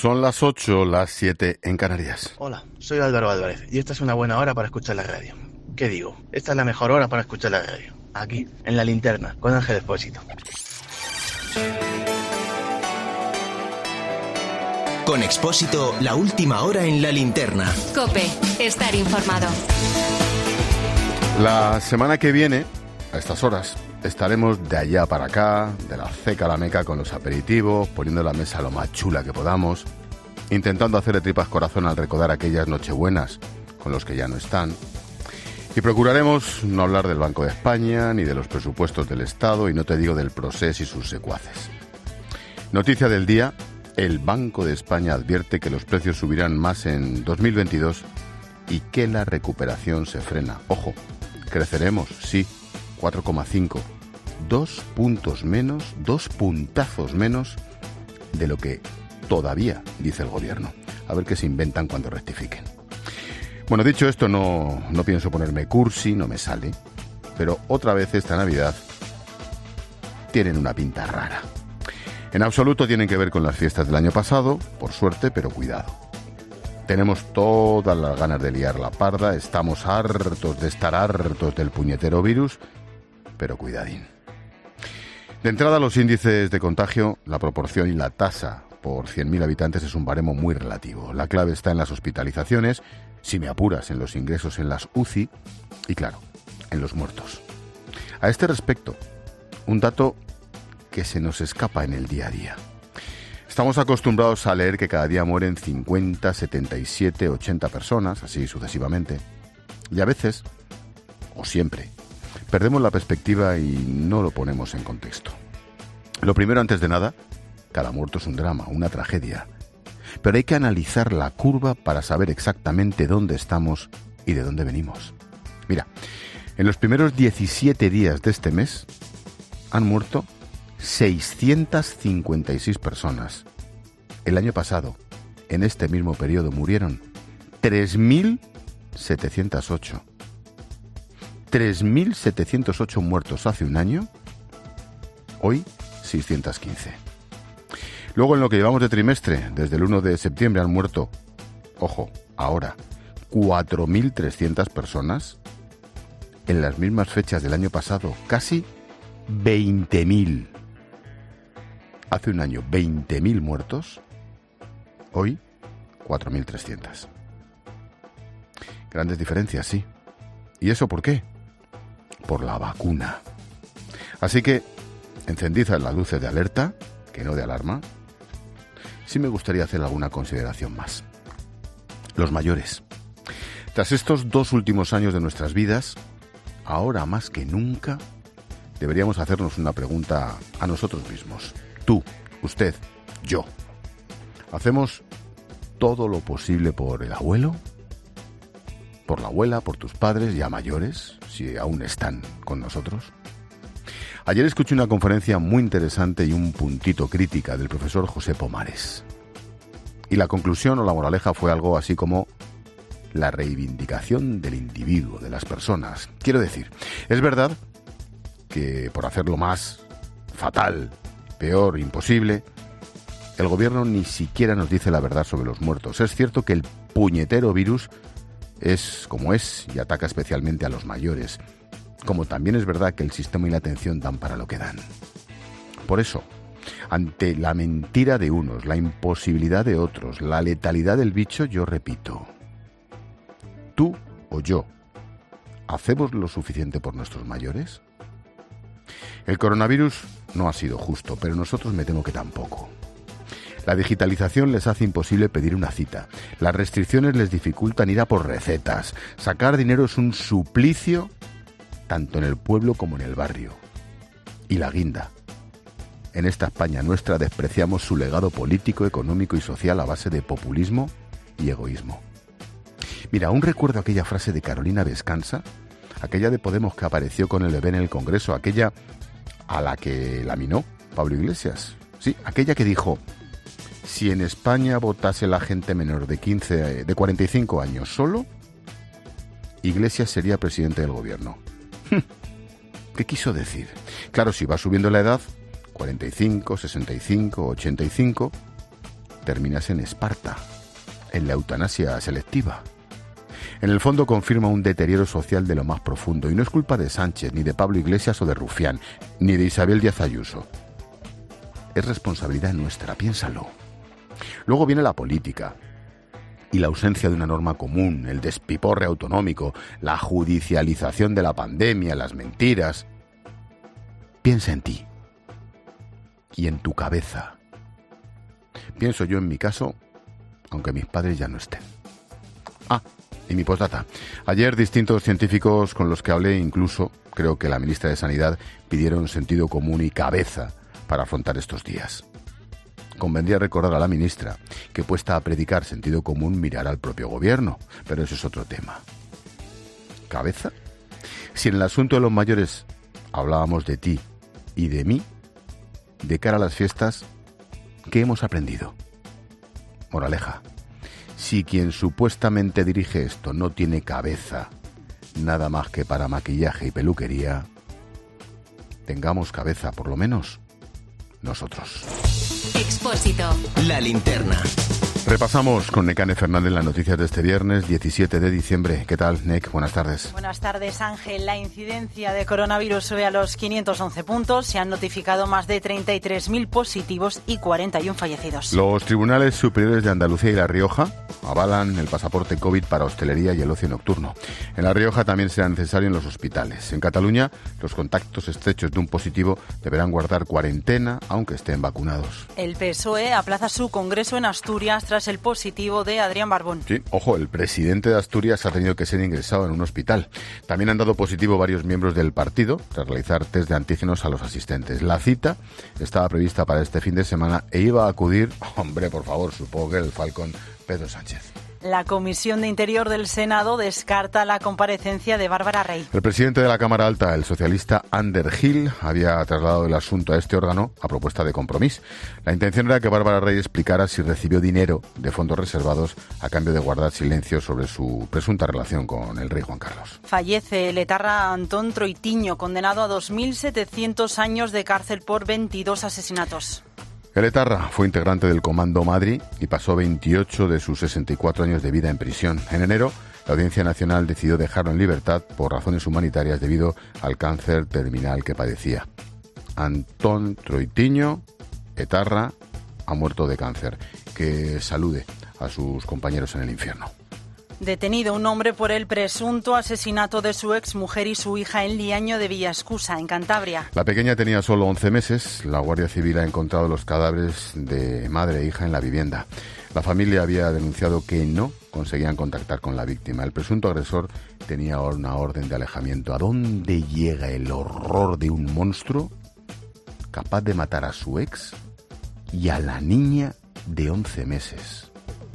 Son las 8, las 7 en Canarias. Hola, soy Álvaro Álvarez y esta es una buena hora para escuchar la radio. ¿Qué digo? Esta es la mejor hora para escuchar la radio. Aquí, en La Linterna, con Ángel Expósito. Con Expósito, la última hora en La Linterna. COPE, estar informado. La semana que viene, a estas horas, estaremos de allá para acá, de la ceca a la meca con los aperitivos, poniendo la mesa lo más chula que podamos, intentando hacer de tripas corazón al recordar aquellas nochebuenas con los que ya no están. Y procuraremos no hablar del Banco de España, ni de los presupuestos del Estado, y no te digo del Procés y sus secuaces. Noticia del día: el Banco de España advierte que los precios subirán más en 2022 y que la recuperación se frena. Ojo, creceremos, sí, 4,5. 2 puntos menos, 2 puntazos menos de lo que todavía dice el gobierno. A ver qué se inventan cuando rectifiquen. Bueno, dicho esto, no pienso ponerme cursi, no me sale. Pero otra vez esta Navidad tienen una pinta rara. En absoluto tienen que ver con las fiestas del año pasado, por suerte, pero cuidado. Tenemos todas las ganas de liar la parda, estamos hartos de estar hartos del puñetero virus, pero cuidadín. De entrada, los índices de contagio, la proporción y la tasa por 100.000 habitantes es un baremo muy relativo. La clave está en las hospitalizaciones, si me apuras, en los ingresos en las UCI y, claro, en los muertos. A este respecto, un dato que se nos escapa en el día a día. Estamos acostumbrados a leer que cada día mueren 50, 77, 80 personas, así sucesivamente. Y a veces, o siempre, perdemos la perspectiva y no lo ponemos en contexto. Lo primero, antes de nada, cada muerto es un drama, una tragedia. Pero hay que analizar la curva para saber exactamente dónde estamos y de dónde venimos. Mira, en los primeros 17 días de este mes han muerto 656 personas. El año pasado, en este mismo periodo, murieron 3.708. 3.708 muertos hace un año, hoy 615. Luego, en lo que llevamos de trimestre, desde el 1 de septiembre han muerto, ojo, ahora, 4.300 personas. En las mismas fechas del año pasado, casi 20.000. Hace un año, 20.000 muertos. Hoy, 4.300. Grandes diferencias, sí. ¿Y eso por qué? Por la vacuna. Así que, encendid las luces de alerta, que no de alarma. Sí me gustaría hacer alguna consideración más. Los mayores. Tras estos 2 últimos años de nuestras vidas, ahora más que nunca, deberíamos hacernos una pregunta a nosotros mismos. Tú, usted, yo. ¿Hacemos todo lo posible por el abuelo? ¿Por la abuela, por tus padres ya mayores, si aún están con nosotros? Ayer escuché una conferencia muy interesante y un puntito crítica del profesor José Pomares. Y la conclusión o la moraleja fue algo así como la reivindicación del individuo, de las personas. Quiero decir, es verdad que por hacerlo más fatal, peor, imposible, el gobierno ni siquiera nos dice la verdad sobre los muertos. Es cierto que el puñetero virus es como es y ataca especialmente a los mayores, como también es verdad que el sistema y la atención dan para lo que dan. Por eso, ante la mentira de unos, la imposibilidad de otros, la letalidad del bicho, yo repito, tú o yo, ¿hacemos lo suficiente por nuestros mayores? El coronavirus no ha sido justo, pero nosotros me temo que tampoco. La digitalización les hace imposible pedir una cita. Las restricciones les dificultan ir a por recetas. Sacar dinero es un suplicio tanto en el pueblo como en el barrio. Y la guinda. En esta España nuestra despreciamos su legado político, económico y social a base de populismo y egoísmo. Mira, aún recuerdo aquella frase de Carolina Vescanza, aquella de Podemos que apareció con el bebé en el Congreso, aquella a la que laminó Pablo Iglesias. Sí, aquella que dijo: si en España votase la gente menor de 45 años solo, Iglesias sería presidente del gobierno. ¿Qué quiso decir? Claro, si va subiendo la edad, 45, 65, 85, terminas en Esparta, en la eutanasia selectiva. En el fondo confirma un deterioro social de lo más profundo, y no es culpa de Sánchez, ni de Pablo Iglesias o de Rufián, ni de Isabel Díaz Ayuso. Es responsabilidad nuestra, piénsalo. Luego viene la política y la ausencia de una norma común, el despiporre autonómico, la judicialización de la pandemia, las mentiras. Piensa en ti y en tu cabeza. Pienso yo en mi caso, aunque mis padres ya no estén. Y mi postdata. Ayer distintos científicos con los que hablé, incluso creo que la ministra de Sanidad, pidieron sentido común y cabeza para afrontar estos días. Convendría recordar a la ministra que, puesta a predicar sentido común, mirará al propio gobierno, pero eso es otro tema. ¿Cabeza? Si en el asunto de los mayores hablábamos de ti y de mí, de cara a las fiestas, ¿qué hemos aprendido? Moraleja. Si quien supuestamente dirige esto no tiene cabeza, nada más que para maquillaje y peluquería, tengamos cabeza, por lo menos, nosotros. Expósito. La linterna. Repasamos con Nekane Fernández las noticias de este viernes 17 de diciembre. ¿Qué tal, Nek? Buenas tardes. Buenas tardes, Ángel. La incidencia de coronavirus sube a los 511 puntos. Se han notificado más de 33.000 positivos y 41 fallecidos. Los tribunales superiores de Andalucía y La Rioja avalan el pasaporte COVID para hostelería y el ocio nocturno. En La Rioja también será necesario en los hospitales. En Cataluña, los contactos estrechos de un positivo deberán guardar cuarentena, aunque estén vacunados. El PSOE aplaza su congreso en Asturias tras el positivo de Adrián Barbón. Sí, ojo, el presidente de Asturias ha tenido que ser ingresado en un hospital. También han dado positivo varios miembros del partido tras realizar test de antígenos a los asistentes. La cita estaba prevista para este fin de semana e iba a acudir, hombre, por favor, supongo que el Falcón Pedro Sánchez. La Comisión de Interior del Senado descarta la comparecencia de Bárbara Rey. El presidente de la Cámara Alta, el socialista Ander Gil, había trasladado el asunto a este órgano a propuesta de Compromís. La intención era que Bárbara Rey explicara si recibió dinero de fondos reservados a cambio de guardar silencio sobre su presunta relación con el rey Juan Carlos. Fallece el etarra Antón Troitiño, condenado a 2.700 años de cárcel por 22 asesinatos. El etarra fue integrante del Comando Madrid y pasó 28 de sus 64 años de vida en prisión. En enero, la Audiencia Nacional decidió dejarlo en libertad por razones humanitarias debido al cáncer terminal que padecía. Antón Troitiño, etarra, ha muerto de cáncer. Que salude a sus compañeros en el infierno. Detenido un hombre por el presunto asesinato de su exmujer y su hija en Liaño de Villascusa, en Cantabria. La pequeña tenía solo 11 meses. La Guardia Civil ha encontrado los cadáveres de madre e hija en la vivienda. La familia había denunciado que no conseguían contactar con la víctima. El presunto agresor tenía una orden de alejamiento. ¿A dónde llega el horror de un monstruo capaz de matar a su ex y a la niña de 11 meses?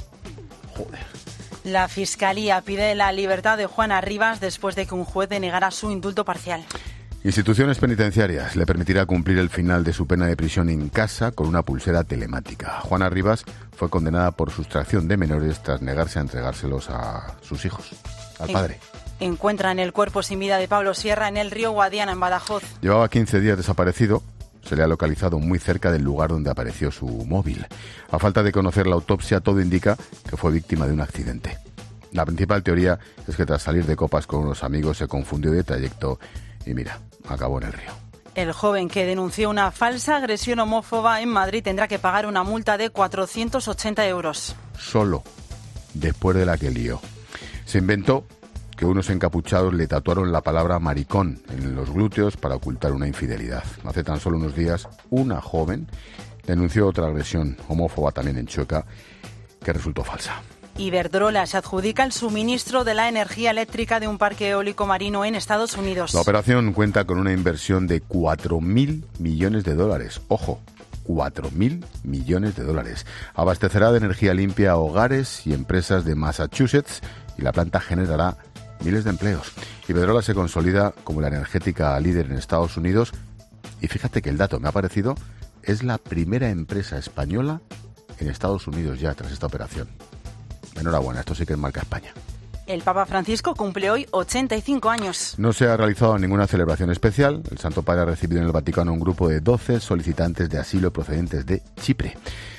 Joder. La Fiscalía pide la libertad de Juana Rivas después de que un juez denegara su indulto parcial. Instituciones penitenciarias le permitirá cumplir el final de su pena de prisión en casa con una pulsera telemática. Juana Rivas fue condenada por sustracción de menores tras negarse a entregárselos a sus hijos, al padre. Encuentran el cuerpo sin vida de Pablo Sierra en el río Guadiana, en Badajoz. Llevaba 15 días desaparecido. Se le ha localizado muy cerca del lugar donde apareció su móvil. A falta de conocer la autopsia, todo indica que fue víctima de un accidente. La principal teoría es que tras salir de copas con unos amigos se confundió de trayecto y mira, acabó en el río. El joven que denunció una falsa agresión homófoba en Madrid tendrá que pagar una multa de 480 euros. Solo después de la que lió. Se inventó que unos encapuchados le tatuaron la palabra maricón en los glúteos para ocultar una infidelidad. Hace tan solo unos días, una joven denunció otra agresión homófoba también en Chueca que resultó falsa. Iberdrola se adjudica el suministro de la energía eléctrica de un parque eólico marino en Estados Unidos. La operación cuenta con una inversión de 4.000 millones de dólares. Ojo, 4.000 millones de dólares. Abastecerá de energía limpia a hogares y empresas de Massachusetts y la planta generará miles de empleos. Iberdrola se consolida como la energética líder en Estados Unidos y fíjate que el dato me ha parecido, es la primera empresa española en Estados Unidos ya tras esta operación. Enhorabuena, esto sí que es marca España. El Papa Francisco cumple hoy 85 años. No se ha realizado ninguna celebración especial. El Santo Padre ha recibido en el Vaticano un grupo de 12 solicitantes de asilo procedentes de Chipre.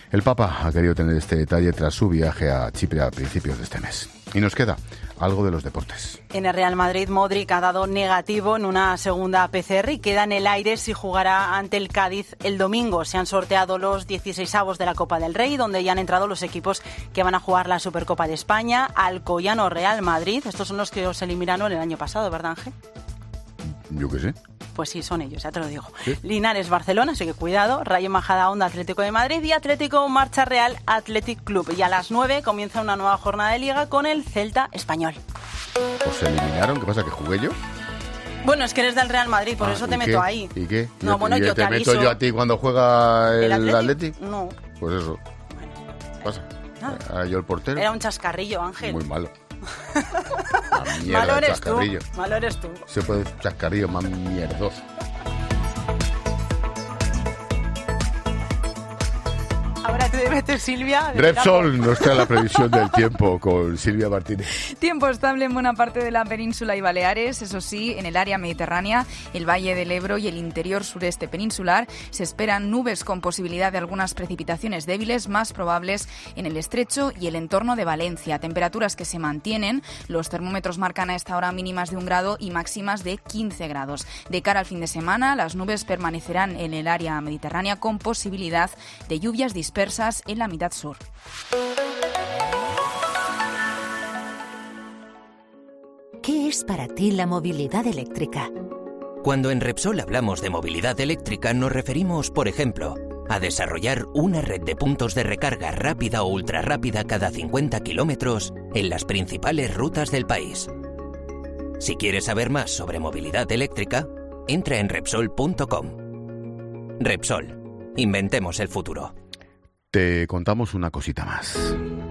El Papa ha querido tener este detalle tras su viaje a Chipre a principios de este mes. Y nos queda algo de los deportes. En el Real Madrid, Modric ha dado negativo en una segunda PCR y queda en el aire si jugará ante el Cádiz el domingo. Se han sorteado los 16avos de la Copa del Rey, donde ya han entrado los equipos que van a jugar la Supercopa de España. Alcoyano, Real Madrid. Estos son los que os eliminaron el año pasado, ¿verdad, Ángel? Yo qué sé. Pues sí, son ellos, ya te lo digo. ¿Sí? Linares, Barcelona, así que cuidado. Rayo Majadahonda, Atlético de Madrid y Atlético Marcha Real Athletic Club. Y a las 9 comienza una nueva jornada de Liga con el Celta Español. ¿Os eliminaron? ¿Qué pasa, que jugué yo? Bueno, es que eres del Real Madrid, por eso te meto ahí. ¿Y qué? No, bueno, yo te aviso. ¿Te meto yo a ti cuando juega el Athletic? Athletic? No. Pues eso. Bueno, ¿Qué pasa? nada. ¿Era yo el portero? Era un chascarrillo, Ángel. Muy malo. Una mierda Malo de eres tú. chascarrillo. Malo eres tú. Se puede chascarrillo más mierdoso. Ahora te metes, Silvia. Repsol nos trae la previsión del tiempo con Silvia Martínez. Tiempo estable en buena parte de la península y Baleares, eso sí, en el área mediterránea, el Valle del Ebro y el interior sureste peninsular se esperan nubes con posibilidad de algunas precipitaciones débiles más probables en el estrecho y el entorno de Valencia. Temperaturas que se mantienen, los termómetros marcan a esta hora mínimas de 1 grado y máximas de 15 grados. De cara al fin de semana, las nubes permanecerán en el área mediterránea con posibilidad de lluvias dispersas en la mitad sur. ¿Qué es para ti la movilidad eléctrica? Cuando en Repsol hablamos de movilidad eléctrica nos referimos, por ejemplo, a desarrollar una red de puntos de recarga rápida o ultrarrápida cada 50 kilómetros en las principales rutas del país. Si quieres saber más sobre movilidad eléctrica, entra en Repsol.com. Repsol, inventemos el futuro. Te contamos una cosita más.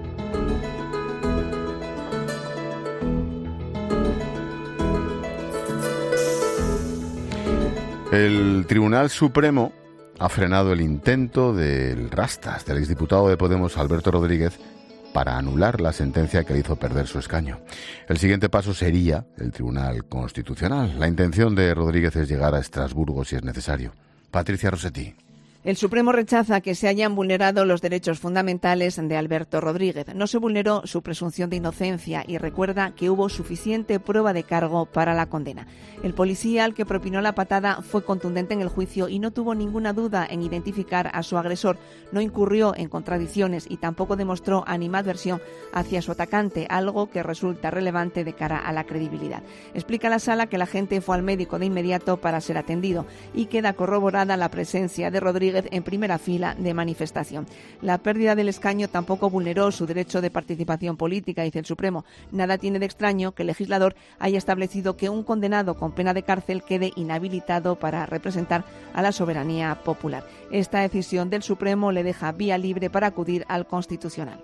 El Tribunal Supremo ha frenado el intento del Rastas, del exdiputado de Podemos Alberto Rodríguez, para anular la sentencia que le hizo perder su escaño. El siguiente paso sería el Tribunal Constitucional. La intención de Rodríguez es llegar a Estrasburgo si es necesario. Patricia Rossetti. El Supremo rechaza que se hayan vulnerado los derechos fundamentales de Alberto Rodríguez. No se vulneró su presunción de inocencia y recuerda que hubo suficiente prueba de cargo para la condena. El policía al que propinó la patada fue contundente en el juicio y no tuvo ninguna duda en identificar a su agresor. No incurrió en contradicciones y tampoco demostró animadversión hacia su atacante, algo que resulta relevante de cara a la credibilidad. Explica la sala que la gente fue al médico de inmediato para ser atendido y queda corroborada la presencia de Rodríguez en primera fila de manifestación. La pérdida del escaño tampoco vulneró su derecho de participación política, dice el Supremo. Nada tiene de extraño que el legislador haya establecido que un condenado con pena de cárcel quede inhabilitado para representar a la soberanía popular. Esta decisión del Supremo le deja vía libre para acudir al Constitucional.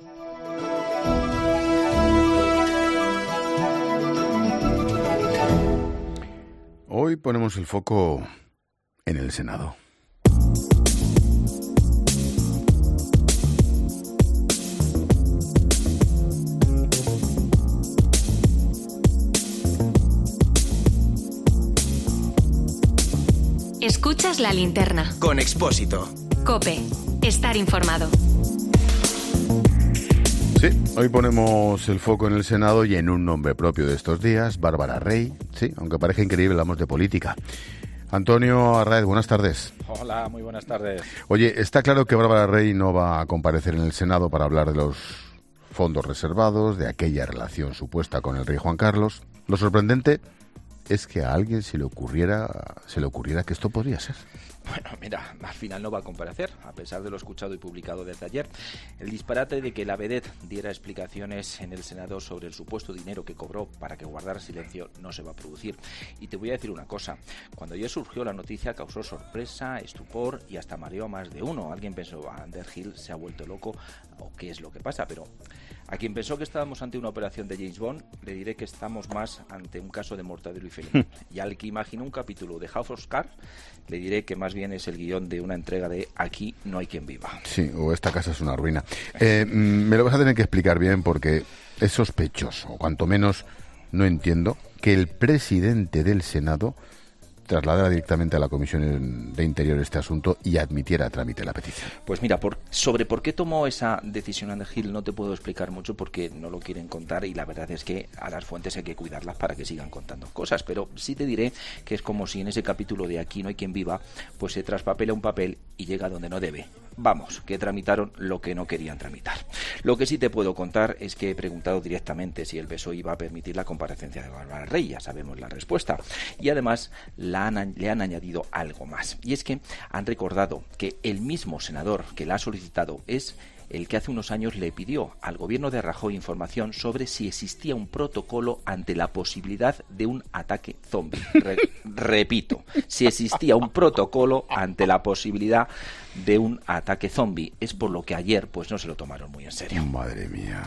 Hoy ponemos el foco en el Senado. Escuchas La Linterna. Con Expósito. COPE. Estar informado. Sí, hoy ponemos el foco en el Senado y en un nombre propio de estos días, Bárbara Rey. Sí, aunque parezca increíble, hablamos de política. Antonio Arraez, buenas tardes. Hola, muy buenas tardes. Oye, está claro que Bárbara Rey no va a comparecer en el Senado para hablar de los fondos reservados, de aquella relación supuesta con el rey Juan Carlos. Lo sorprendente es que a alguien se le ocurriera que esto podría ser. Bueno, mira, al final no va a comparecer, a pesar de lo escuchado y publicado desde ayer. El disparate de que la vedette diera explicaciones en el Senado sobre el supuesto dinero que cobró para que guardara silencio no se va a producir. Y te voy a decir una cosa, cuando ayer surgió la noticia causó sorpresa, estupor y hasta mareó a más de uno. Alguien pensó, Underhill se ha vuelto loco o qué es lo que pasa, pero a quien pensó que estábamos ante una operación de James Bond, le diré que estamos más ante un caso de Mortadelo y Filemón. Y al que imaginó un capítulo de House of Cards, le diré que más bien es el guión de una entrega de Aquí no hay quien viva. Sí, o esta casa es una ruina. Me lo vas a tener que explicar bien porque es sospechoso, o cuanto menos no entiendo, que el presidente del Senado trasladara directamente a la Comisión de Interior este asunto y admitiera a trámite la petición. Pues mira, sobre por qué tomó esa decisión Ander Gil no te puedo explicar mucho porque no lo quieren contar y la verdad es que a las fuentes hay que cuidarlas para que sigan contando cosas, pero sí te diré que es como si en ese capítulo de Aquí no hay quien viva, pues se traspapela un papel y llega donde no debe. Vamos, que tramitaron lo que no querían tramitar. Lo que sí te puedo contar es que he preguntado directamente si el PSOE iba a permitir la comparecencia de Bárbara Rey, ya sabemos la respuesta. Y además le han añadido algo más. Y es que han recordado que el mismo senador que la ha solicitado es el que hace unos años le pidió al gobierno de Rajoy información sobre si existía un protocolo ante la posibilidad de un ataque zombie. Repito, si existía un protocolo ante la posibilidad de un ataque zombie. Es por lo que ayer pues no se lo tomaron muy en serio. Madre mía.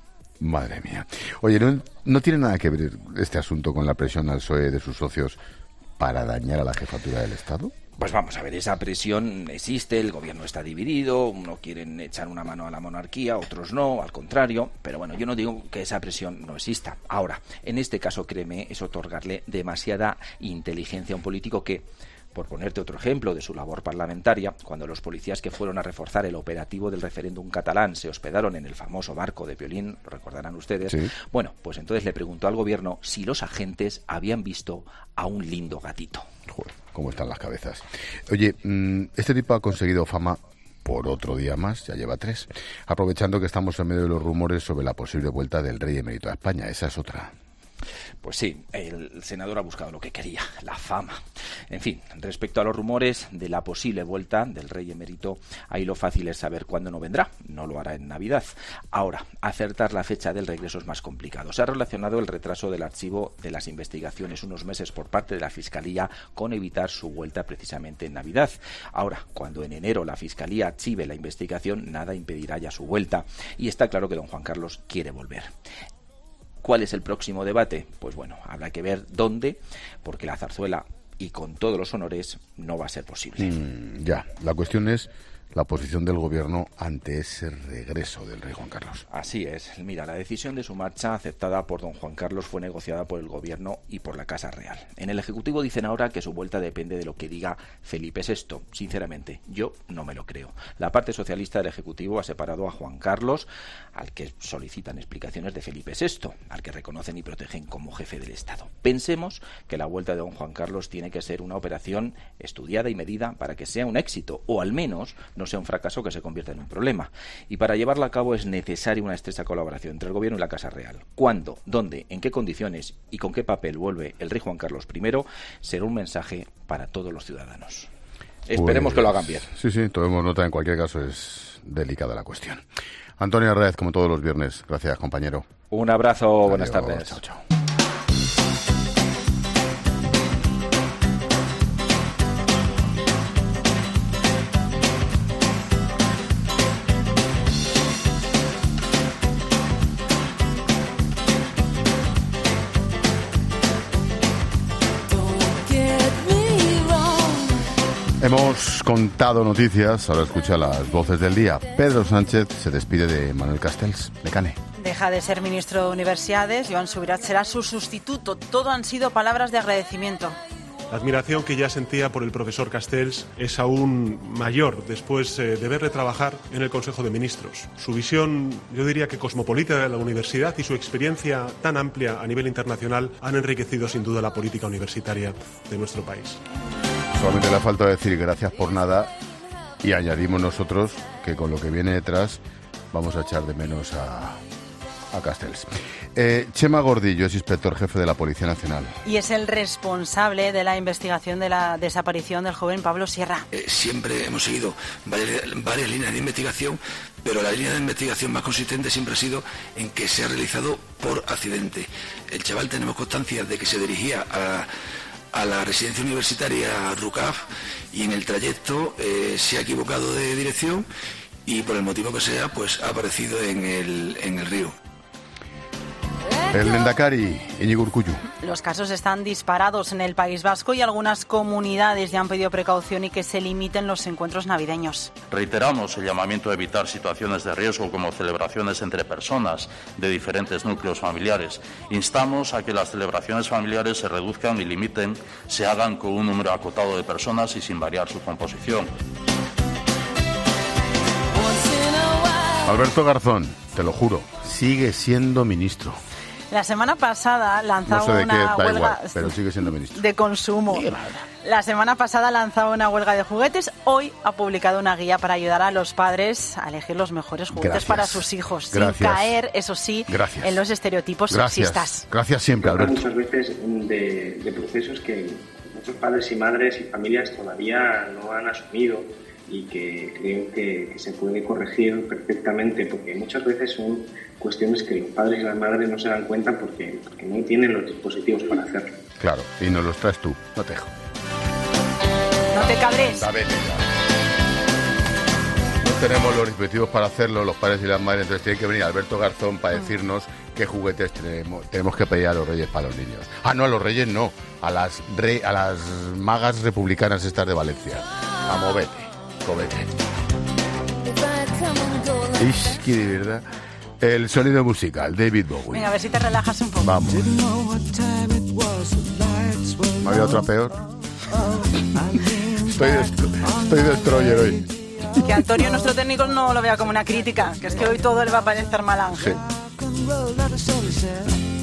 Madre mía. Oye, ¿no tiene nada que ver este asunto con la presión al PSOE de sus socios para dañar a la jefatura del Estado? Pues vamos a ver, esa presión existe, el gobierno está dividido, unos quieren echar una mano a la monarquía, otros no, al contrario, pero bueno, yo no digo que esa presión no exista. Ahora, en este caso, créeme, es otorgarle demasiada inteligencia a un político que, por ponerte otro ejemplo de su labor parlamentaria, cuando los policías que fueron a reforzar el operativo del referéndum catalán se hospedaron en el famoso barco de Piolín, lo recordarán ustedes, sí. Bueno, pues entonces le preguntó al gobierno si los agentes habían visto a un lindo gatito. Joder, cómo están las cabezas. Oye, este tipo ha conseguido fama por otro día más, ya lleva 3, aprovechando que estamos en medio de los rumores sobre la posible vuelta del rey emérito a España. Esa es otra. Pues sí, el senador ha buscado lo que quería, la fama. En fin, respecto a los rumores de la posible vuelta del rey emérito, ahí lo fácil es saber cuándo no vendrá. No lo hará en Navidad. Ahora, acertar la fecha del regreso es más complicado. Se ha relacionado el retraso del archivo de las investigaciones unos meses por parte de la Fiscalía con evitar su vuelta precisamente en Navidad. Ahora, cuando en enero la Fiscalía archive la investigación, nada impedirá ya su vuelta. Y está claro que don Juan Carlos quiere volver. ¿Cuál es el próximo debate? Pues bueno, habrá que ver dónde, porque la zarzuela, y con todos los honores, no va a ser posible. Ya, la cuestión es la posición del gobierno ante ese regreso del rey Juan Carlos. Así es. Mira, la decisión de su marcha, aceptada por don Juan Carlos, fue negociada por el gobierno y por la Casa Real. En el Ejecutivo dicen ahora que su vuelta depende de lo que diga Felipe VI. Sinceramente, yo no me lo creo. La parte socialista del Ejecutivo ha separado a Juan Carlos, al que solicitan explicaciones de Felipe VI, al que reconocen y protegen como jefe del Estado. Pensemos que la vuelta de don Juan Carlos tiene que ser una operación estudiada y medida para que sea un éxito, o al menos no sea un fracaso que se convierta en un problema. Y para llevarla a cabo es necesaria una estrecha colaboración entre el Gobierno y la Casa Real. ¿Cuándo, dónde, en qué condiciones y con qué papel vuelve el rey Juan Carlos I? Será un mensaje para todos los ciudadanos. Esperemos que lo hagan bien. Sí, tomemos nota. En cualquier caso es delicada la cuestión. Antonio Arraez, como todos los viernes. Gracias, compañero. Un abrazo, adiós, buenas tardes. Chao, chao. Hemos contado noticias, ahora escucha las voces del día. Pedro Sánchez se despide de Manuel Castells, de CANE. Deja de ser ministro de Universidades, Joan Subirats será su sustituto. Todo han sido palabras de agradecimiento. La admiración que ya sentía por el profesor Castells es aún mayor después de verle trabajar en el Consejo de Ministros. Su visión, yo diría que cosmopolita de la universidad y su experiencia tan amplia a nivel internacional han enriquecido sin duda la política universitaria de nuestro país. Solamente le falta decir gracias por nada y añadimos nosotros que con lo que viene detrás vamos a echar de menos a Castells. Chema Gordillo es inspector jefe de la Policía Nacional. Y es el responsable de la investigación de la desaparición del joven Pablo Sierra. Siempre hemos seguido varias líneas de investigación, pero la línea de investigación más consistente siempre ha sido en que se ha realizado por accidente. El chaval, tenemos constancia de que se dirigía a la residencia universitaria RUCAF y en el trayecto se ha equivocado de dirección y por el motivo que sea pues ha aparecido en el río. El Lehendakari, Iñigo Urkullu. Los casos están disparados en el País Vasco y algunas comunidades ya han pedido precaución y que se limiten los encuentros navideños. Reiteramos el llamamiento a evitar situaciones de riesgo como celebraciones entre personas de diferentes núcleos familiares. Instamos a que las celebraciones familiares se reduzcan y limiten, se hagan con un número acotado de personas y sin variar su composición. Alberto Garzón, te lo juro, sigue siendo ministro. La semana pasada lanzaba no sé de una qué, da huelga igual, pero sigue siendo ministro. de consumo. La semana pasada lanzaba una huelga de juguetes. Hoy ha publicado una guía para ayudar a los padres a elegir los mejores juguetes para sus hijos, sin caer, eso sí, en los estereotipos sexistas. Gracias siempre, Alberto. Muchas veces de procesos que muchos padres y madres y familias todavía no han asumido y que creo que se puede corregir perfectamente, porque muchas veces son cuestiones que los padres y las madres no se dan cuenta porque no tienen los dispositivos para hacerlo. Claro, y nos los traes tú, no te dejo. No te cabres. No tenemos los dispositivos para hacerlo, los padres y las madres, entonces tiene que venir Alberto Garzón para decirnos qué juguetes tenemos que pedir a los reyes para los niños. Ah, no, a los reyes no, a las magas republicanas estas de Valencia. A movete. Es que de verdad. El sonido musical, David Bowie. Venga, a ver si te relajas un poco. Vamos. ¿Me había otra peor? Estoy destroyer hoy. Que Antonio, nuestro técnico, no lo vea como una crítica, que es que hoy todo le va a parecer mal ángel. Sí.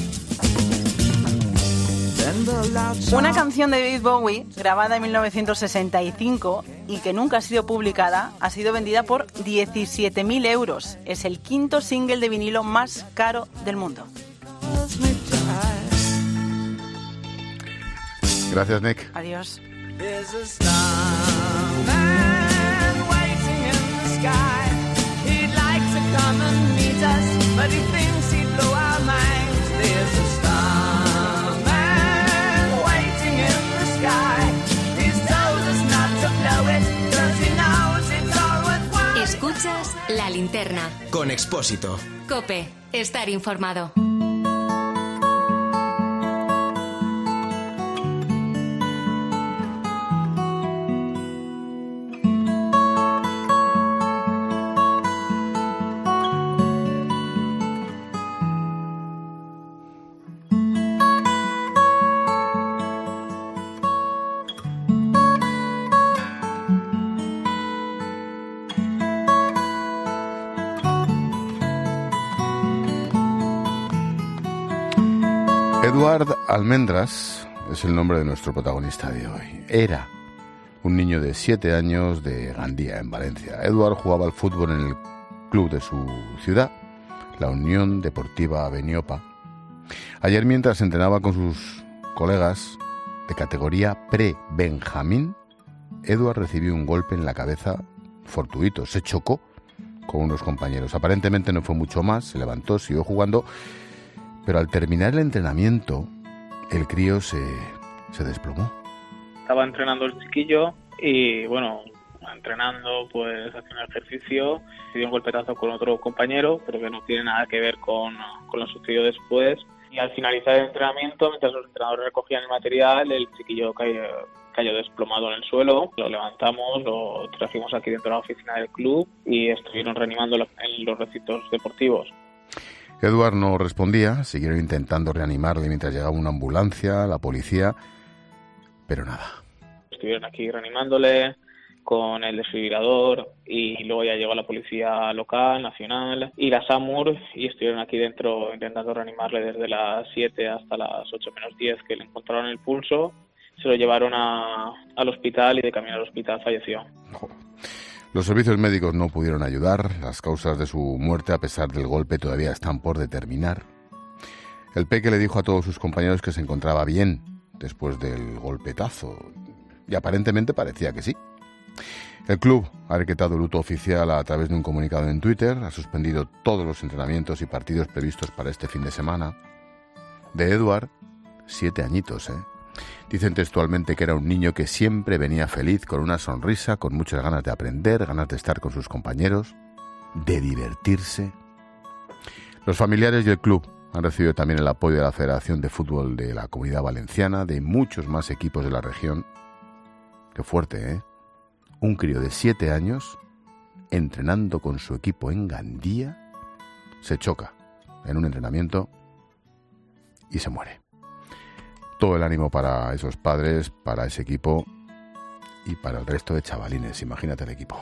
Una canción de David Bowie, grabada en 1965 y que nunca ha sido publicada, ha sido vendida por 17.000 euros. Es el quinto single de vinilo más caro del mundo. Gracias, Nick. Adiós. Escuchas La Linterna. Con Expósito. COPE. Estar informado. Eduard Almendras es el nombre de nuestro protagonista de hoy. Era un niño de 7 años de Gandía, en Valencia. Eduard jugaba al fútbol en el club de su ciudad, la Unión Deportiva Beniopa. Ayer, mientras entrenaba con sus colegas de categoría pre-Benjamín, Eduard recibió un golpe en la cabeza fortuito. Se chocó con unos compañeros. Aparentemente no fue mucho más, se levantó, siguió jugando, pero al terminar el entrenamiento, el crío se desplomó. Estaba entrenando el chiquillo y, bueno, entrenando, pues haciendo ejercicio, se dio un golpetazo con otro compañero, pero que no tiene nada que ver con lo sucedido después. Y al finalizar el entrenamiento, mientras los entrenadores recogían el material, el chiquillo cayó desplomado en el suelo. Lo levantamos, lo trajimos aquí dentro de la oficina del club y estuvieron reanimándolo en los recintos deportivos. Eduard no respondía, siguieron intentando reanimarle mientras llegaba una ambulancia, la policía, pero nada. Estuvieron aquí reanimándole con el desfibrilador y luego ya llegó la policía local, nacional y la SAMUR y estuvieron aquí dentro intentando reanimarle desde las 7 hasta las 8 menos 10 que le encontraron el pulso. Se lo llevaron al hospital y de camino al hospital falleció. Los servicios médicos no pudieron ayudar. Las causas de su muerte, a pesar del golpe, todavía están por determinar. El peque le dijo a todos sus compañeros que se encontraba bien después del golpetazo. Y aparentemente parecía que sí. El club ha decretado luto oficial a través de un comunicado en Twitter. Ha suspendido todos los entrenamientos y partidos previstos para este fin de semana. De Eduard, 7 añitos, Dicen textualmente que era un niño que siempre venía feliz, con una sonrisa, con muchas ganas de aprender, ganas de estar con sus compañeros, de divertirse. Los familiares y el club Han recibido también el apoyo de la Federación de Fútbol de la Comunidad Valenciana, de muchos más equipos de la región. Qué fuerte, ¿eh? Un crío de 7 años, entrenando con su equipo en Gandía, se choca en un entrenamiento y se muere. Todo el ánimo para esos padres, para ese equipo y para el resto de chavalines. Imagínate el equipo.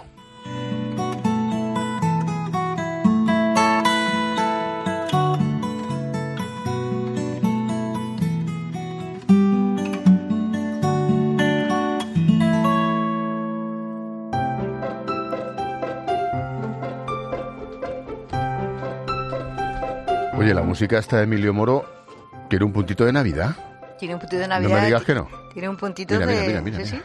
Oye, la música esta de Emilio Moro tiene un puntito de Navidad. Tiene un puntito de Navidad. No me digas que no. Tiene un puntito de... Mira. ¿Sí?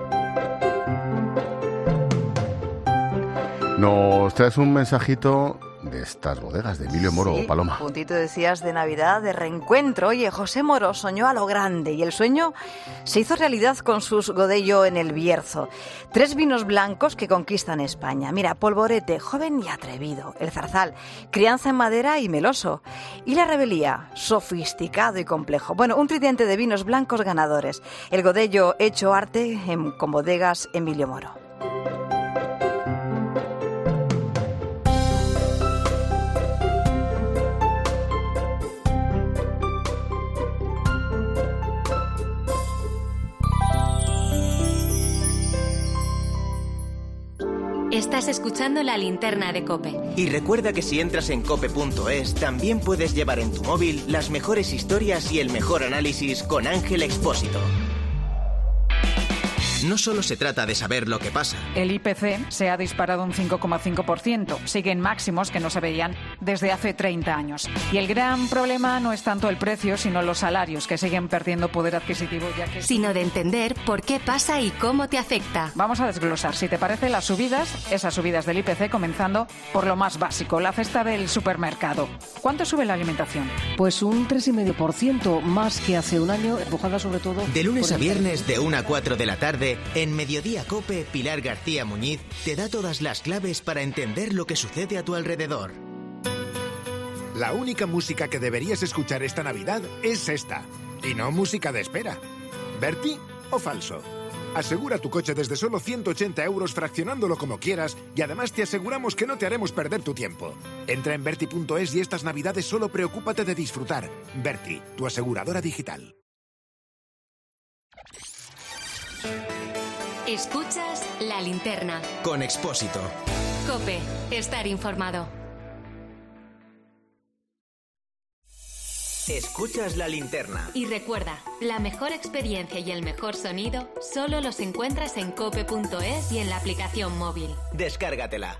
Nos traes un mensajito de estas bodegas de Emilio Moro, sí, Paloma. Puntito decías de Navidad, de reencuentro. Oye, José Moro soñó a lo grande y el sueño se hizo realidad con sus Godello en el Bierzo. 3 vinos blancos que conquistan España. Mira, Polvorete, joven y atrevido. El Zarzal, crianza en madera y meloso. Y la Rebelía, sofisticado y complejo. Bueno, un tridente de vinos blancos ganadores. El Godello hecho arte con bodegas Emilio Moro. Estás escuchando La Linterna de COPE. Y recuerda que si entras en cope.es, también puedes llevar en tu móvil las mejores historias y el mejor análisis con Ángel Expósito. No solo se trata de saber lo que pasa. El IPC se ha disparado un 5,5%. Siguen máximos que no se veían desde hace 30 años. Y el gran problema no es tanto el precio, sino los salarios, que siguen perdiendo poder adquisitivo, ya que... Sino de entender por qué pasa y cómo te afecta. Vamos a desglosar, si te parece, las subidas, esas subidas del IPC, comenzando por lo más básico, la cesta del supermercado. ¿Cuánto sube la alimentación? Pues un 3,5%, más que hace un año, empujada sobre todo... De lunes a viernes, de 1 a 4 de la tarde, en Mediodía COPE, Pilar García Muñiz te da todas las claves para entender lo que sucede a tu alrededor. La única música que deberías escuchar esta Navidad es esta, y no música de espera. ¿Berti o falso? Asegura tu coche desde solo 180 euros fraccionándolo como quieras y además te aseguramos que no te haremos perder tu tiempo. Entra en Berti.es y estas Navidades solo preocúpate de disfrutar. Berti, tu aseguradora digital. Escuchas La Linterna. Con Expósito. COPE. Estar informado. Escuchas La Linterna. Y recuerda, la mejor experiencia y el mejor sonido solo los encuentras en cope.es y en la aplicación móvil. Descárgatela.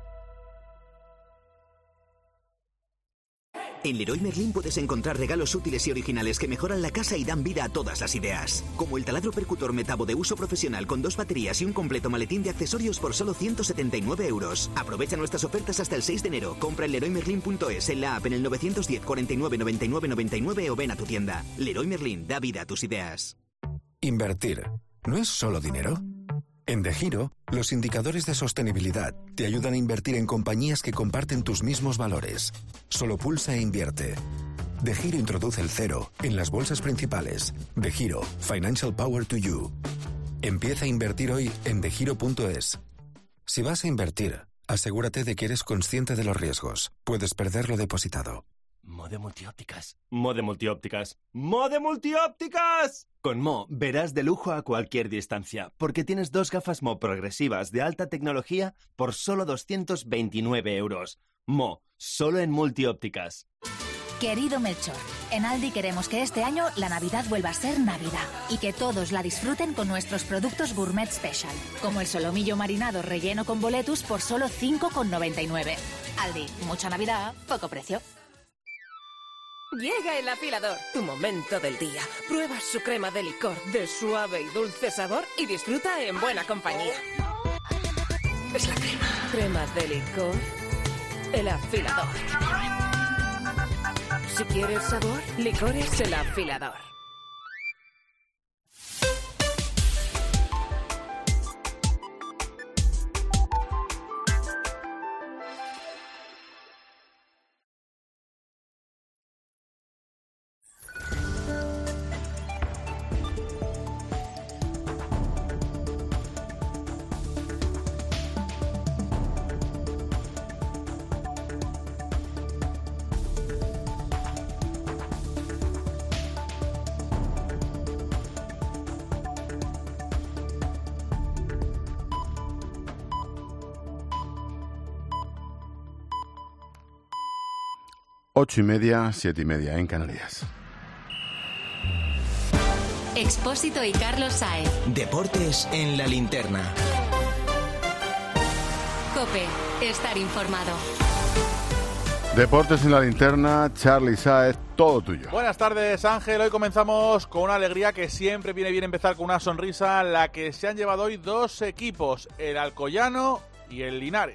En Leroy Merlin puedes encontrar regalos útiles y originales que mejoran la casa y dan vida a todas las ideas. Como el taladro percutor Metabo de uso profesional con 2 baterías y un completo maletín de accesorios por solo 179 euros. Aprovecha nuestras ofertas hasta el 6 de enero. Compra en leroymerlin.es, en la app, en el 910 49 99 99 o ven a tu tienda. Leroy Merlin, da vida a tus ideas. Invertir ¿no es solo dinero? En DEGIRO, los indicadores de sostenibilidad te ayudan a invertir en compañías que comparten tus mismos valores. Solo pulsa e invierte. DEGIRO introduce el cero en las bolsas principales. DEGIRO, Financial Power to You. Empieza a invertir hoy en DEGIRO.es. Si vas a invertir, asegúrate de que eres consciente de los riesgos. Puedes perder lo depositado. Mode Multiópticas. Mode Multiópticas. ¡Mode Multiópticas! Con Mo verás de lujo a cualquier distancia, porque tienes 2 gafas Mo progresivas de alta tecnología por solo 229 euros. Mo, solo en Multiópticas. Querido Melchor, en Aldi queremos que este año la Navidad vuelva a ser Navidad y que todos la disfruten con nuestros productos Gourmet Special, como el solomillo marinado relleno con boletus por solo 5,99. Aldi, mucha Navidad, poco precio. Llega el afilador, tu momento del día. Prueba su crema de licor de suave y dulce sabor y disfruta en buena compañía. Es la crema de licor, el afilador. Si quieres sabor, licores el afilador. 8:30, 7:30 en Canarias. Expósito y Carlos Sáez. Deportes en la linterna. COPE. Estar informado. Deportes en la linterna, Charly Sáez, todo tuyo. Buenas tardes, Ángel. Hoy comenzamos con una alegría que siempre viene bien empezar con una sonrisa, la que se han llevado hoy dos equipos, el Alcoyano y el Linares.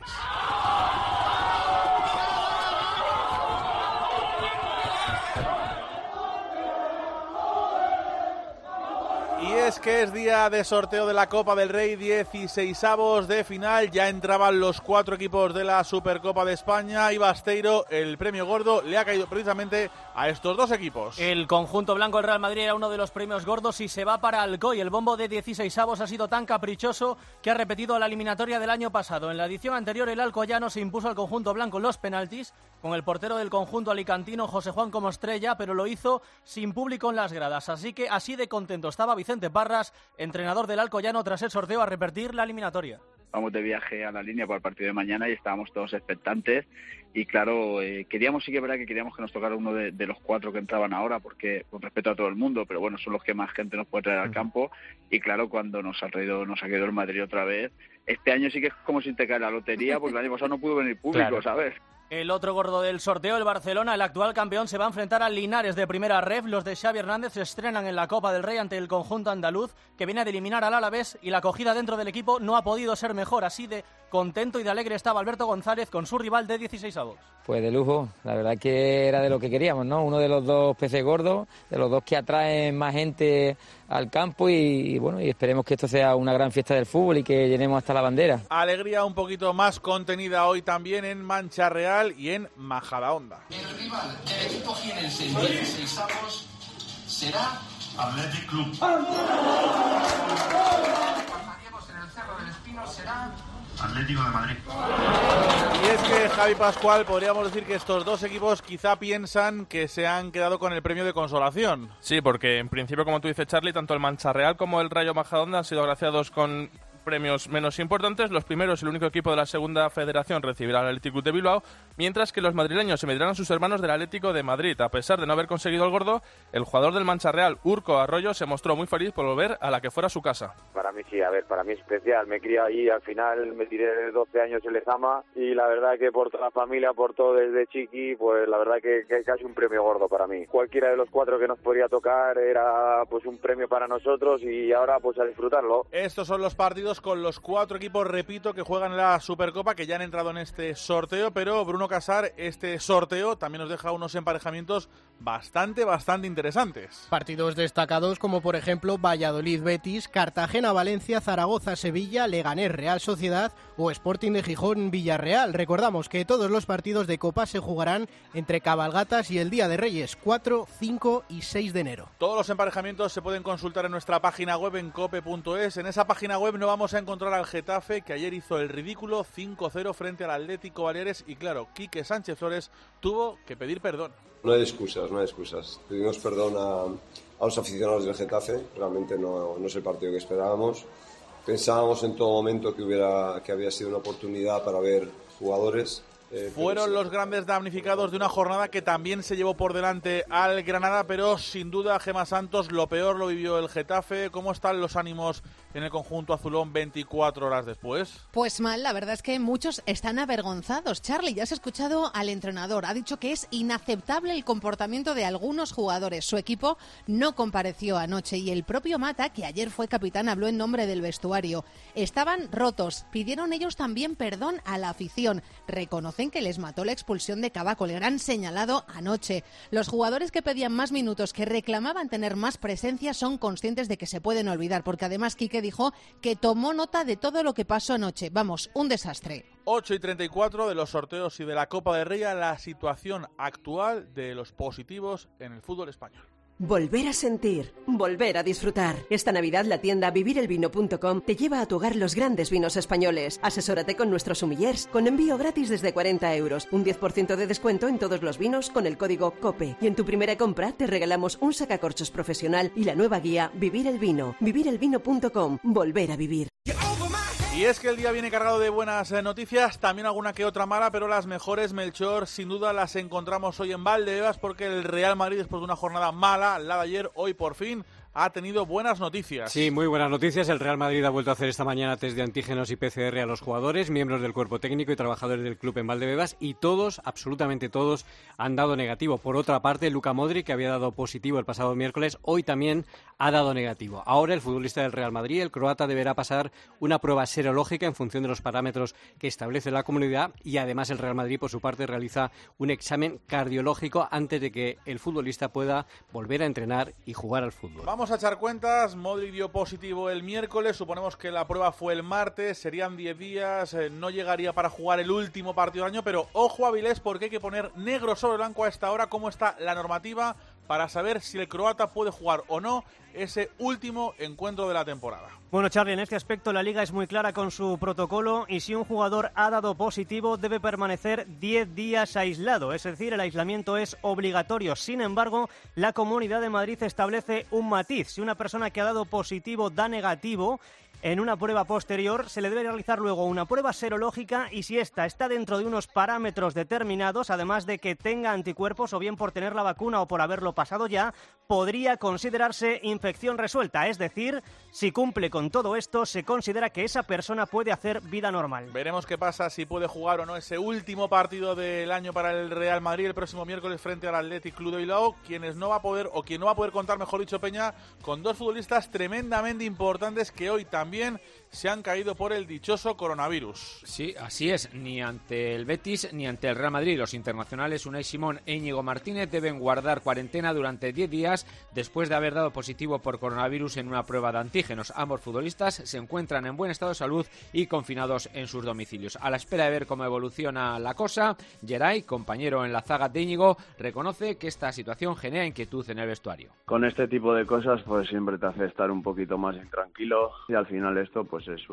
Y es que es día de sorteo de la Copa del Rey, 16avos de final. Ya entraban los 4 equipos de la Supercopa de España y Basteiro, el premio gordo, le ha caído precisamente a estos dos equipos. El conjunto blanco del Real Madrid era uno de los premios gordos y se va para Alcoy. El bombo de 16avos ha sido tan caprichoso que ha repetido la eliminatoria del año pasado. En la edición anterior, el Alcoyano se impuso al conjunto blanco en los penaltis, con el portero del conjunto alicantino, José Juan, como estrella, pero lo hizo sin público en las gradas. Así que así de contento estaba Vicente Parras, entrenador del Alcoyano, tras el sorteo a repetir la eliminatoria. Vamos de viaje a la línea para el partido de mañana y estábamos todos expectantes y claro, queríamos, sí que es verdad que queríamos que nos tocara uno de los 4 que entraban ahora, porque con respeto a todo el mundo, pero bueno, son los que más gente nos puede traer al campo y claro, cuando nos ha quedado el Madrid otra vez, este año sí que es como si te cae la lotería, porque el año pasado no pudo venir público, claro. ¿Sabes? El otro gordo del sorteo, el Barcelona, el actual campeón, se va a enfrentar al Linares de Primera Ref. Los de Xavi Hernández se estrenan en la Copa del Rey ante el conjunto andaluz, que viene de eliminar al Alavés, y la acogida dentro del equipo no ha podido ser mejor. Así de contento y de alegre estaba Alberto González con su rival de 16avos. Pues de lujo, la verdad que era de lo que queríamos, ¿no? Uno de los dos peces gordos, de los dos que atraen más gente al campo y bueno, y esperemos que esto sea una gran fiesta del fútbol y que llenemos hasta la bandera. Alegría un poquito más contenida hoy también en Mancha Real y en Majadahonda. El rival del equipo jienense en 16avos será Athletic Club. Palmaríamos en el Cerro del Espino será Atlético de Madrid. Y es que, Javi Pascual, podríamos decir que estos dos equipos quizá piensan que se han quedado con el premio de consolación. Sí, porque en principio, como tú dices, Charly, tanto el Mancha Real como el Rayo Majadahonda han sido agraciados con premios menos importantes. Los primeros, el único equipo de la segunda federación, recibirá al Athletic Club de Bilbao, mientras que los madrileños se medirán a sus hermanos del Atlético de Madrid. A pesar de no haber conseguido el gordo, el jugador del Mancha Real, Urco Arroyo, se mostró muy feliz por volver a la que fuera su casa. Para mí sí, para mí es especial. Me crié ahí, al final me tiré 12 años en Lezama y la verdad que por toda la familia, por todo desde chiqui, pues la verdad que casi un premio gordo para mí. Cualquiera de los 4 que nos podría tocar era pues un premio para nosotros y ahora pues a disfrutarlo. Estos son los partidos con los 4 equipos, repito, que juegan en la Supercopa, que ya han entrado en este sorteo, pero Bruno Casar, este sorteo también nos deja unos emparejamientos bastante interesantes. Partidos destacados como por ejemplo Valladolid-Betis, Cartagena-Valencia, Zaragoza-Sevilla, Leganés-Real Sociedad o Sporting de Gijón-Villarreal. Recordamos que todos los partidos de Copa se jugarán entre cabalgatas y el Día de Reyes, 4, 5 y 6 de enero. Todos los emparejamientos se pueden consultar en nuestra página web en cope.es. En esa página web no vamos a encontrar al Getafe, que ayer hizo el ridículo 5-0 frente al Atlético Baleares y claro, Quique Sánchez Flores tuvo que pedir perdón. No hay excusas. Pedimos perdón a los aficionados del Getafe, realmente no es el partido que esperábamos. Pensábamos en todo momento que había sido una oportunidad para ver jugadores. Fueron los grandes damnificados de una jornada que también se llevó por delante al Granada, pero sin duda, Gemma Santos, lo peor lo vivió el Getafe. ¿Cómo están los ánimos en el conjunto azulón 24 horas después? Pues mal, la verdad es que muchos están avergonzados. Charly, ya has escuchado al entrenador, ha dicho que es inaceptable el comportamiento de algunos jugadores. Su equipo no compareció anoche y el propio Mata, que ayer fue capitán, habló en nombre del vestuario. Estaban rotos, pidieron ellos también perdón a la afición. Reconocen que les mató la expulsión de Cavaco, el gran señalado anoche. Los jugadores que pedían más minutos, que reclamaban tener más presencia, son conscientes de que se pueden olvidar, porque además Quique dijo que tomó nota de todo lo que pasó anoche. Vamos, un desastre. 8:34 de los sorteos y de la Copa de Rey, la situación actual de los positivos en el fútbol español. Volver a sentir, volver a disfrutar. Esta Navidad la tienda vivirelvino.com te lleva a tu hogar los grandes vinos españoles. Asesórate con nuestros sommeliers, con envío gratis desde 40 €, un 10% de descuento en todos los vinos con el código COPE. Y en tu primera compra te regalamos un sacacorchos profesional y la nueva guía Vivir el Vino. Vivirelvino.com, volver a vivir. Y es que el día viene cargado de buenas noticias, también alguna que otra mala, pero las mejores, Melchor, sin duda las encontramos hoy en Valdebebas, porque el Real Madrid, después de una jornada mala, la de ayer, hoy por fin ha tenido buenas noticias. Sí, muy buenas noticias. El Real Madrid ha vuelto a hacer esta mañana test de antígenos y PCR a los jugadores, miembros del cuerpo técnico y trabajadores del club en Valdebebas, y todos, absolutamente todos, han dado negativo. Por otra parte, Luka Modric, que había dado positivo el pasado miércoles, hoy también ha dado negativo. Ahora el futbolista del Real Madrid, el croata, deberá pasar una prueba serológica en función de los parámetros que establece la comunidad, y además el Real Madrid, por su parte, realiza un examen cardiológico antes de que el futbolista pueda volver a entrenar y jugar al fútbol. Vamos a echar cuentas. Modric dio positivo el miércoles, suponemos que la prueba fue el martes, serían 10 días, no llegaría para jugar el último partido del año, pero ojo, Avilés, porque hay que poner negro sobre blanco a esta hora cómo está la normativa para saber si el croata puede jugar o no ese último encuentro de la temporada. Bueno, Charlie, en este aspecto la Liga es muy clara con su protocolo, y si un jugador ha dado positivo debe permanecer 10 días aislado, es decir, el aislamiento es obligatorio. Sin embargo, la Comunidad de Madrid establece un matiz. Si una persona que ha dado positivo da negativo en una prueba posterior, se le debe realizar luego una prueba serológica, y si esta está dentro de unos parámetros determinados, además de que tenga anticuerpos o bien por tener la vacuna o por haberlo pasado ya, podría considerarse infección resuelta. Es decir, si cumple con todo esto, se considera que esa persona puede hacer vida normal. Veremos qué pasa, si puede jugar o no ese último partido del año para el Real Madrid el próximo miércoles frente al Athletic Club de Bilbao, quien no va a poder contar, mejor dicho, Peña, con dos futbolistas tremendamente importantes que hoy también se han caído por el dichoso coronavirus. Sí, así es. Ni ante el Betis ni ante el Real Madrid los internacionales Unai Simón e Íñigo Martínez deben guardar cuarentena durante 10 días después de haber dado positivo por coronavirus en una prueba de antígenos. Ambos futbolistas se encuentran en buen estado de salud y confinados en sus domicilios. A la espera de ver cómo evoluciona la cosa, Geray, compañero en la zaga de Íñigo, reconoce que esta situación genera inquietud en el vestuario. Con este tipo de cosas pues siempre te hace estar un poquito más intranquilo, y al final esto pues es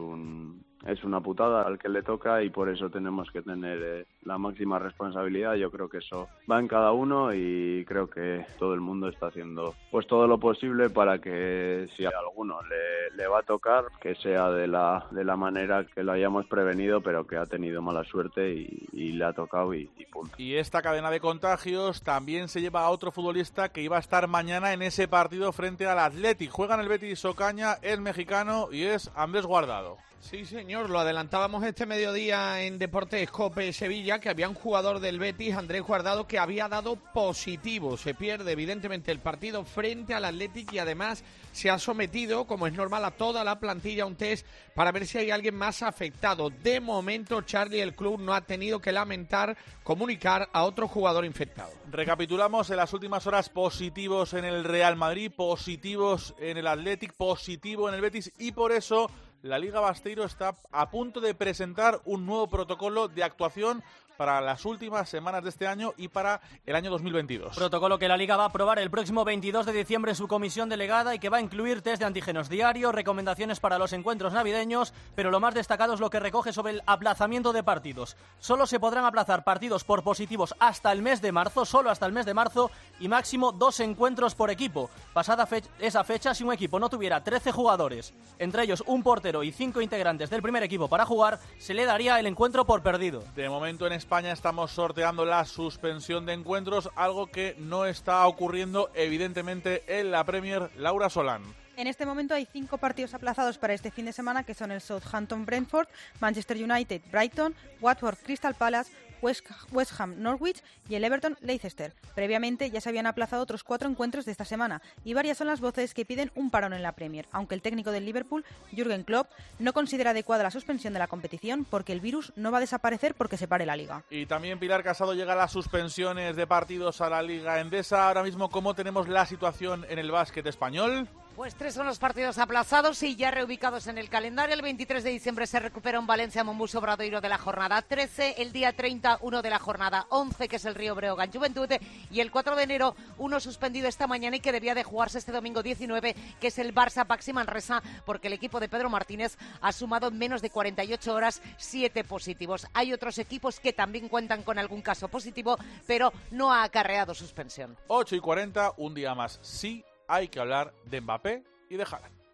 una putada al que le toca, y por eso tenemos que tener la máxima responsabilidad. Yo creo que eso va en cada uno, y creo que todo el mundo está haciendo pues todo lo posible para que si a alguno le va a tocar, que sea de la manera que lo hayamos prevenido, pero que ha tenido mala suerte y le ha tocado y punto. Y esta cadena de contagios también se lleva a otro futbolista que iba a estar mañana en ese partido frente al Athletic. Juega en el Betis Ocaña, es mexicano y es Andrés Guardado. Sí, señor, lo adelantábamos este mediodía en Deportes COPE Sevilla, que había un jugador del Betis, Andrés Guardado, que había dado positivo. Se pierde evidentemente el partido frente al Athletic, y además se ha sometido, como es normal, a toda la plantilla a un test para ver si hay alguien más afectado. De momento, Charlie, el club no ha tenido que comunicar a otro jugador infectado. Recapitulamos en las últimas horas: positivos en el Real Madrid, positivos en el Athletic, positivo en el Betis, y por eso la Liga Basteiro está a punto de presentar un nuevo protocolo de actuación para las últimas semanas de este año y para el año 2022. Protocolo que la Liga va a aprobar el próximo 22 de diciembre en su comisión delegada, y que va a incluir test de antígenos diarios, recomendaciones para los encuentros navideños, pero lo más destacado es lo que recoge sobre el aplazamiento de partidos. Solo se podrán aplazar partidos por positivos hasta el mes de marzo, solo hasta el mes de marzo, y máximo 2 encuentros por equipo. Pasada esa fecha, si un equipo no tuviera 13 jugadores, entre ellos un portero y 5 integrantes del primer equipo para jugar, se le daría el encuentro por perdido. De momento en España estamos sorteando la suspensión de encuentros, algo que no está ocurriendo evidentemente en la Premier. Laura Solán. En este momento hay 5 partidos aplazados para este fin de semana, que son el Southampton-Brentford, Manchester United-Brighton, Watford-Crystal Palace, West Ham-Norwich y el Everton-Leicester. Previamente ya se habían aplazado otros 4 encuentros de esta semana, y varias son las voces que piden un parón en la Premier, aunque el técnico del Liverpool, Jürgen Klopp, no considera adecuada la suspensión de la competición porque el virus no va a desaparecer porque se pare la Liga. Y también Pilar Casado, llega a las suspensiones de partidos a la Liga Endesa. Ahora mismo, ¿cómo tenemos la situación en el básquet español? Pues 3 son los partidos aplazados y ya reubicados en el calendario. El 23 de diciembre se recupera un Valencia Mombuso Obradoiro de la jornada 13, el día 30 uno de la jornada 11, que es el Río Breogán Juventud, y el 4 de enero uno suspendido esta mañana y que debía de jugarse este domingo 19, que es el Barça Paxi Manresa, porque el equipo de Pedro Martínez ha sumado en menos de 48 horas 7 positivos. Hay otros equipos que también cuentan con algún caso positivo, pero no ha acarreado suspensión. 8:40, un día más. Sí, hay que hablar de Mbappé y de Haaland.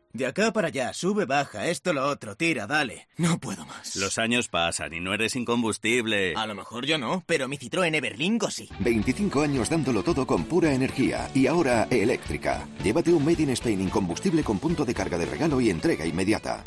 De acá para allá, sube, baja, esto, lo otro, tira, dale. No puedo más. Los años pasan y no eres incombustible. A lo mejor yo no, pero mi Citroën Everlingo sí. 25 años dándolo todo con pura energía y ahora eléctrica. Llévate un Made in Spain incombustible con punto de carga de regalo y entrega inmediata.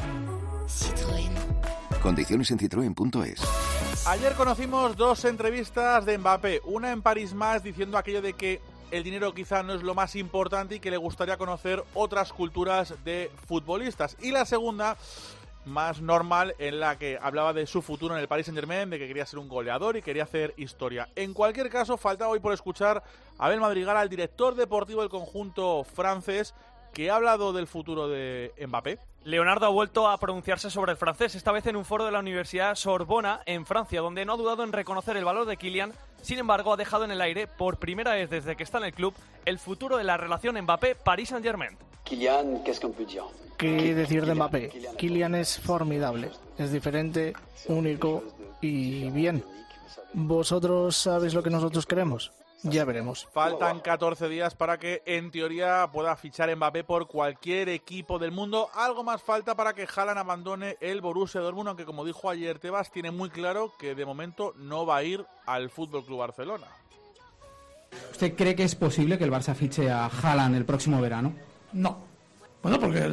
Citroën. Condiciones en citroen.es. Ayer conocimos 2 entrevistas de Mbappé. Una en París Match diciendo aquello de que el dinero quizá no es lo más importante y que le gustaría conocer otras culturas de futbolistas. Y la segunda, más normal, en la que hablaba de su futuro en el Paris Saint-Germain, de que quería ser un goleador y quería hacer historia. En cualquier caso, faltaba hoy por escuchar a Abel Madrigal, al director deportivo del conjunto francés, que ha hablado del futuro de Mbappé. Leonardo ha vuelto a pronunciarse sobre el francés, esta vez en un foro de la Universidad Sorbona, en Francia, donde no ha dudado en reconocer el valor de Kylian. Sin embargo, ha dejado en el aire, por primera vez desde que está en el club, el futuro de la relación Mbappé-Paris Saint-Germain. Kylian, ¿qué qu'on peut dire? ¿Qué decir de Mbappé? Kylian es formidable, es diferente, único y bien. ¿Vosotros sabéis lo que nosotros queremos? Ya veremos. Faltan 14 días para que, en teoría, pueda fichar Mbappé por cualquier equipo del mundo. Algo más falta para que Haaland abandone el Borussia Dortmund, aunque, como dijo ayer Tebas, tiene muy claro que de momento no va a ir al FC Barcelona. ¿Usted cree que es posible que el Barça fiche a Haaland el próximo verano? No. Bueno, porque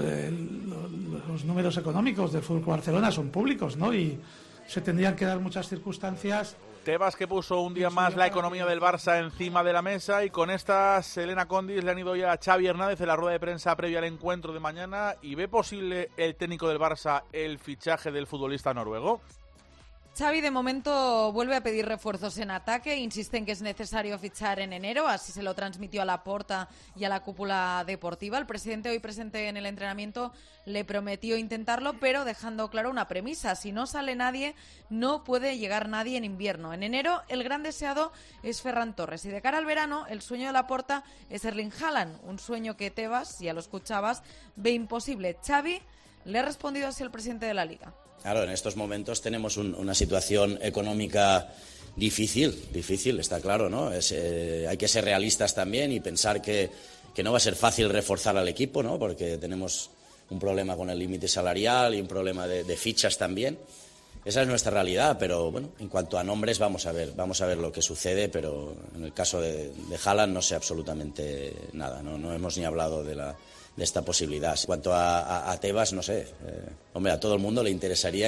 los números económicos del FC Barcelona son públicos, ¿no? Y se tendrían que dar muchas circunstancias. Tebas, que puso un día más la economía del Barça encima de la mesa, y con estas Elena Condis le han ido ya a Xavi Hernández en la rueda de prensa previa al encuentro de mañana. ¿Y ve posible el técnico del Barça el fichaje del futbolista noruego? Xavi de momento vuelve a pedir refuerzos en ataque, insiste en que es necesario fichar en enero, así se lo transmitió a Laporta y a la cúpula deportiva. El presidente, hoy presente en el entrenamiento, le prometió intentarlo, pero dejando claro una premisa: si no sale nadie, no puede llegar nadie en invierno. En enero el gran deseado es Ferran Torres, y de cara al verano el sueño de Laporta es Erling Haaland, un sueño que Tebas, ya lo escuchabas, ve imposible. Xavi le ha respondido así al presidente de la Liga. Claro, en estos momentos tenemos una situación económica difícil, está claro, ¿no? Hay que ser realistas también y pensar que no va a ser fácil reforzar al equipo, ¿no? Porque tenemos un problema con el límite salarial y un problema de fichas también. Esa es nuestra realidad, pero bueno, en cuanto a nombres vamos a ver lo que sucede, pero en el caso de Haaland no sé absolutamente nada, no hemos ni hablado de esta posibilidad. En cuanto a Tebas, no sé, hombre, a todo el mundo le interesaría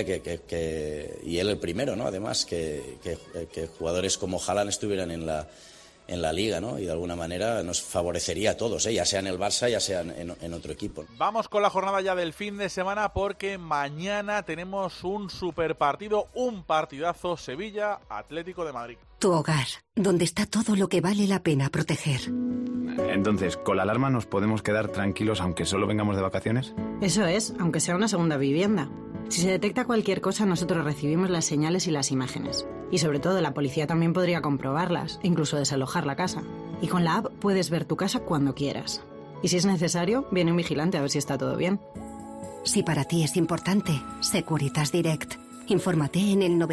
y él el primero, ¿no? Además, que jugadores como Haaland estuvieran en la Liga, ¿no? Y de alguna manera nos favorecería a todos, ya sea en el Barça, ya sea en otro equipo. Vamos con la jornada ya del fin de semana, porque mañana tenemos un super partido, un partidazo: Sevilla Atlético de Madrid. Tu hogar, donde está todo lo que vale la pena proteger. Entonces, ¿con la alarma nos podemos quedar tranquilos aunque solo vengamos de vacaciones? Eso es, aunque sea una segunda vivienda. Si se detecta cualquier cosa, nosotros recibimos las señales y las imágenes. Y sobre todo, la policía también podría comprobarlas, incluso desalojar la casa. Y con la app puedes ver tu casa cuando quieras. Y si es necesario, viene un vigilante a ver si está todo bien. Si para ti es importante, Securitas Direct. Infórmate en el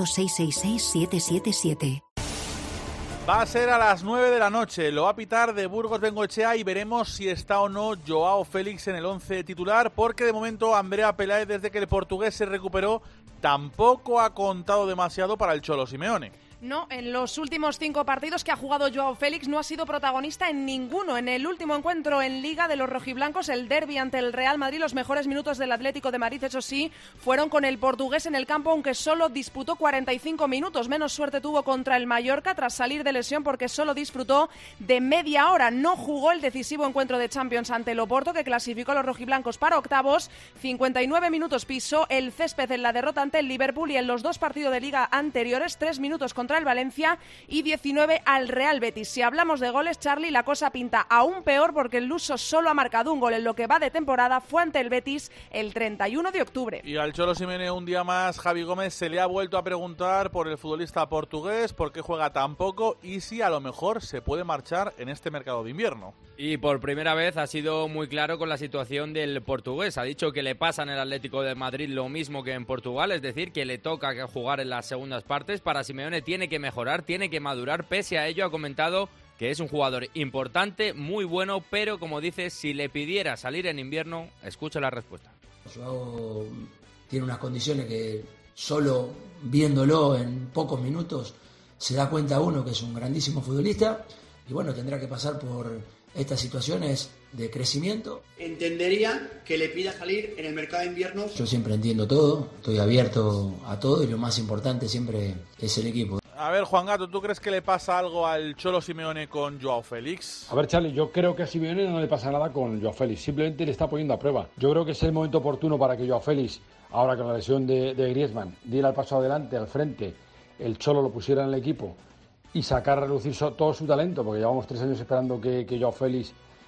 900-666-777. Va a ser a las 9 de la noche, lo va a pitar de Burgos Bengoechea, y veremos si está o no Joao Félix en el 11 titular, porque de momento Andrea Peláez, desde que el portugués se recuperó, tampoco ha contado demasiado para el Cholo Simeone. No, en los últimos 5 partidos que ha jugado Joao Félix no ha sido protagonista en ninguno. En el último encuentro en Liga de los rojiblancos, el derbi ante el Real Madrid, los mejores minutos del Atlético de Madrid, eso sí, fueron con el portugués en el campo, aunque solo disputó 45 minutos. Menos suerte tuvo contra el Mallorca tras salir de lesión, porque solo disfrutó de media hora. No jugó el decisivo encuentro de Champions ante el Oporto, que clasificó a los rojiblancos para octavos. 59 minutos pisó el césped en la derrota ante el Liverpool, y en los 2 partidos de Liga anteriores, 3 minutos contra el Valencia y 19 al Real Betis. Si hablamos de goles, Charlie, la cosa pinta aún peor, porque el luso solo ha marcado un gol en lo que va de temporada. Fue ante el Betis el 31 de octubre. Y al Cholo Simeone, un día más, Javi Gómez se le ha vuelto a preguntar por el futbolista portugués, por qué juega tan poco y si a lo mejor se puede marchar en este mercado de invierno. Y por primera vez ha sido muy claro con la situación del portugués. Ha dicho que le pasa en el Atlético de Madrid lo mismo que en Portugal, es decir, que le toca jugar en las segundas partes. Para Simeone tiene que mejorar, tiene que madurar. Pese a ello, ha comentado que es un jugador importante, muy bueno, pero como dice, si le pidiera salir en invierno, escucha la respuesta. Joao tiene unas condiciones que solo viéndolo en pocos minutos se da cuenta uno que es un grandísimo futbolista y bueno, tendrá que pasar por estas situaciones de crecimiento. ¿Entendería que le pida salir en el mercado de invierno? Yo siempre entiendo todo, estoy abierto a todo y lo más importante siempre es el equipo. A ver, Juan Gato, ¿tú crees que le pasa algo al Cholo Simeone con Joao Félix? A ver, Charlie, yo creo que a Simeone no le pasa nada con Joao Félix, simplemente le está poniendo a prueba. Yo creo que es el momento oportuno para que Joao Félix, ahora con la lesión de Griezmann, diera el paso adelante, al frente, el Cholo lo pusiera en el equipo y sacar a relucir todo su talento, porque llevamos 3 años esperando que Joao Félix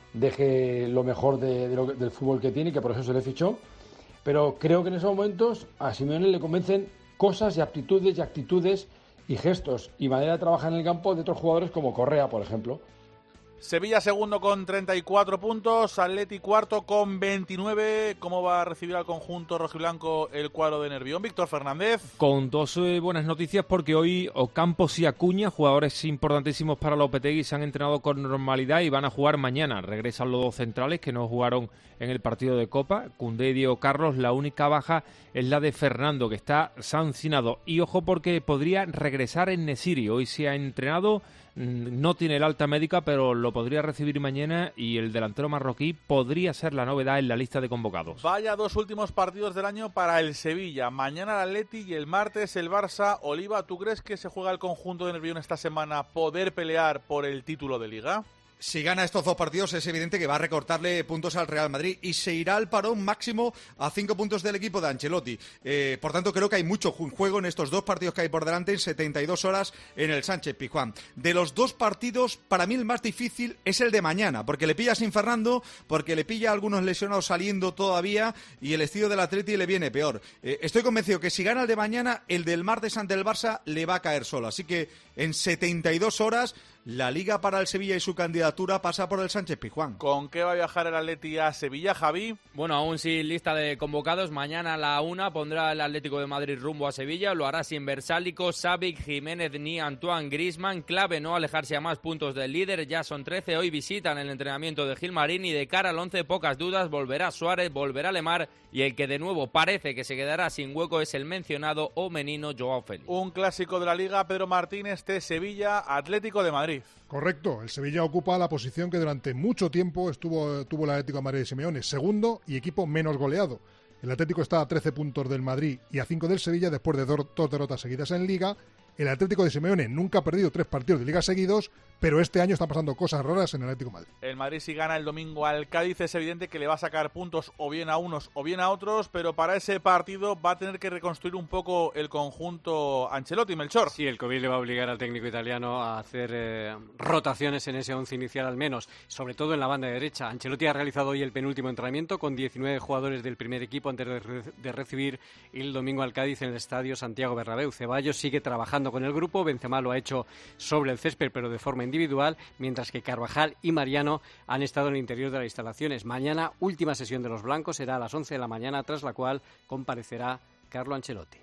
deje lo mejor del fútbol que tiene, que por eso se le fichó. Pero creo que en esos momentos a Simeone le convencen cosas y aptitudes y actitudes y gestos y manera de trabajar en el campo de otros jugadores como Correa, por ejemplo. Sevilla segundo con 34 puntos, Atleti cuarto con 29. ¿Cómo va a recibir al conjunto rojiblanco el cuadro de Nervión? Víctor Fernández. Con 2 buenas noticias, porque hoy Ocampos y Acuña, jugadores importantísimos para Lopetegui, se han entrenado con normalidad y van a jugar mañana. Regresan los 2 centrales que no jugaron en el partido de Copa, Koundé y Diego Carlos. La única baja es la de Fernando, que está sancionado. Y ojo, porque podría regresar en Nesiri. Hoy se ha entrenado, no tiene el alta médica, pero lo podría recibir mañana y el delantero marroquí podría ser la novedad en la lista de convocados. Vaya 2 últimos partidos del año para el Sevilla. Mañana el Atleti y el martes el Barça. Oliva, ¿tú crees que se juega el conjunto de Nervión esta semana poder pelear por el título de Liga? Si gana estos 2 partidos es evidente que va a recortarle puntos al Real Madrid y se irá al parón máximo a 5 puntos del equipo de Ancelotti. Por tanto, creo que hay mucho juego en estos 2 partidos que hay por delante en 72 horas en el Sánchez-Pizjuán. De los 2 partidos, para mí el más difícil es el de mañana, porque le pilla sin Fernando, porque le pilla a algunos lesionados saliendo todavía y el estilo del Atleti le viene peor. Estoy convencido que si gana el de mañana, el del martes ante el Barça le va a caer solo. Así que en 72 horas... la Liga para el Sevilla y su candidatura pasa por el Sánchez-Pizjuán. ¿Con qué va a viajar el Atleti a Sevilla, Javi? Bueno, aún sin lista de convocados. Mañana a la 1 pondrá el Atlético de Madrid rumbo a Sevilla. Lo hará sin Versálico, Savic, Jiménez ni Antoine Griezmann. Clave no alejarse a más puntos del líder. Ya son 13. Hoy visitan el entrenamiento de Gilmarín y de cara al 11, pocas dudas. Volverá Suárez, volverá Lemar y el que de nuevo parece que se quedará sin hueco es el mencionado o menino Joao Félix. Un clásico de la Liga, Pedro Martínez, de Sevilla, Atlético de Madrid. Correcto, el Sevilla ocupa la posición que durante mucho tiempo tuvo el Atlético de Madrid de Simeone, segundo y equipo menos goleado. El Atlético está a 13 puntos del Madrid y a 5 del Sevilla después de 2 derrotas seguidas en Liga. El Atlético de Simeone nunca ha perdido 3 partidos de Liga seguidos, pero este año están pasando cosas raras en el Atlético de Madrid. El Madrid, si gana el domingo al Cádiz, es evidente que le va a sacar puntos o bien a unos o bien a otros, pero para ese partido va a tener que reconstruir un poco el conjunto Ancelotti. Melchor. Sí, el COVID le va a obligar al técnico italiano a hacer rotaciones en ese 11 inicial al menos, sobre todo en la banda derecha. Ancelotti ha realizado hoy el penúltimo entrenamiento con 19 jugadores del primer equipo antes de recibir el domingo al Cádiz en el estadio Santiago Bernabéu. Ceballos sigue trabajando con el grupo, Benzema lo ha hecho sobre el césped pero de forma individual, mientras que Carvajal y Mariano han estado en el interior de las instalaciones. Mañana, última sesión de los blancos, será a las 11 de la mañana, tras la cual comparecerá Carlo Ancelotti.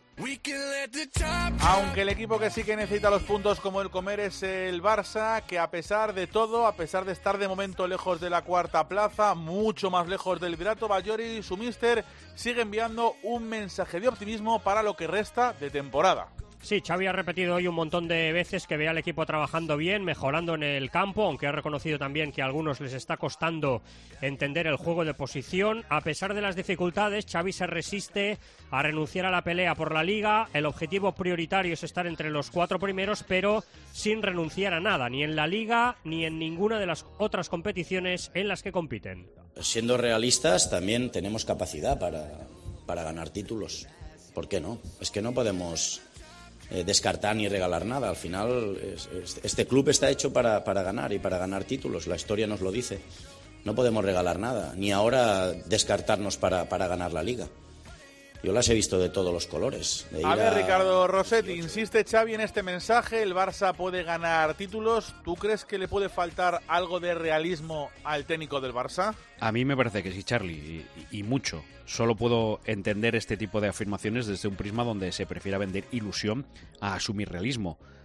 Aunque el equipo que sí que necesita los puntos como el comer es el Barça, que a pesar de todo, a pesar de estar de momento lejos de la 4ª plaza, mucho más lejos del liderato, Baggio, su míster, sigue enviando un mensaje de optimismo para lo que resta de temporada. Sí, Xavi ha repetido hoy un montón de veces que ve al equipo trabajando bien, mejorando en el campo, aunque ha reconocido también que a algunos les está costando entender el juego de posición. A pesar de las dificultades, Xavi se resiste a renunciar a la pelea por la Liga. El objetivo prioritario es estar entre los 4 primeros, pero sin renunciar a nada, ni en la Liga ni en ninguna de las otras competiciones en las que compiten. Siendo realistas, también tenemos capacidad para ganar títulos. ¿Por qué no? Es que no podemos descartar ni regalar nada. Al final este club está hecho para ganar y para ganar títulos. La historia nos lo dice. No podemos regalar nada, ni ahora descartarnos para ganar la Liga. Yo las he visto de todos los colores. A ver, Ricardo Rossetti, insiste Xavi en este mensaje, el Barça puede ganar títulos. ¿Tú crees que le puede faltar algo de realismo al técnico del Barça? A mí me parece que sí, Charlie, y mucho. Solo puedo entender este tipo de afirmaciones desde un prisma donde se prefiera vender ilusión a asumir realismo.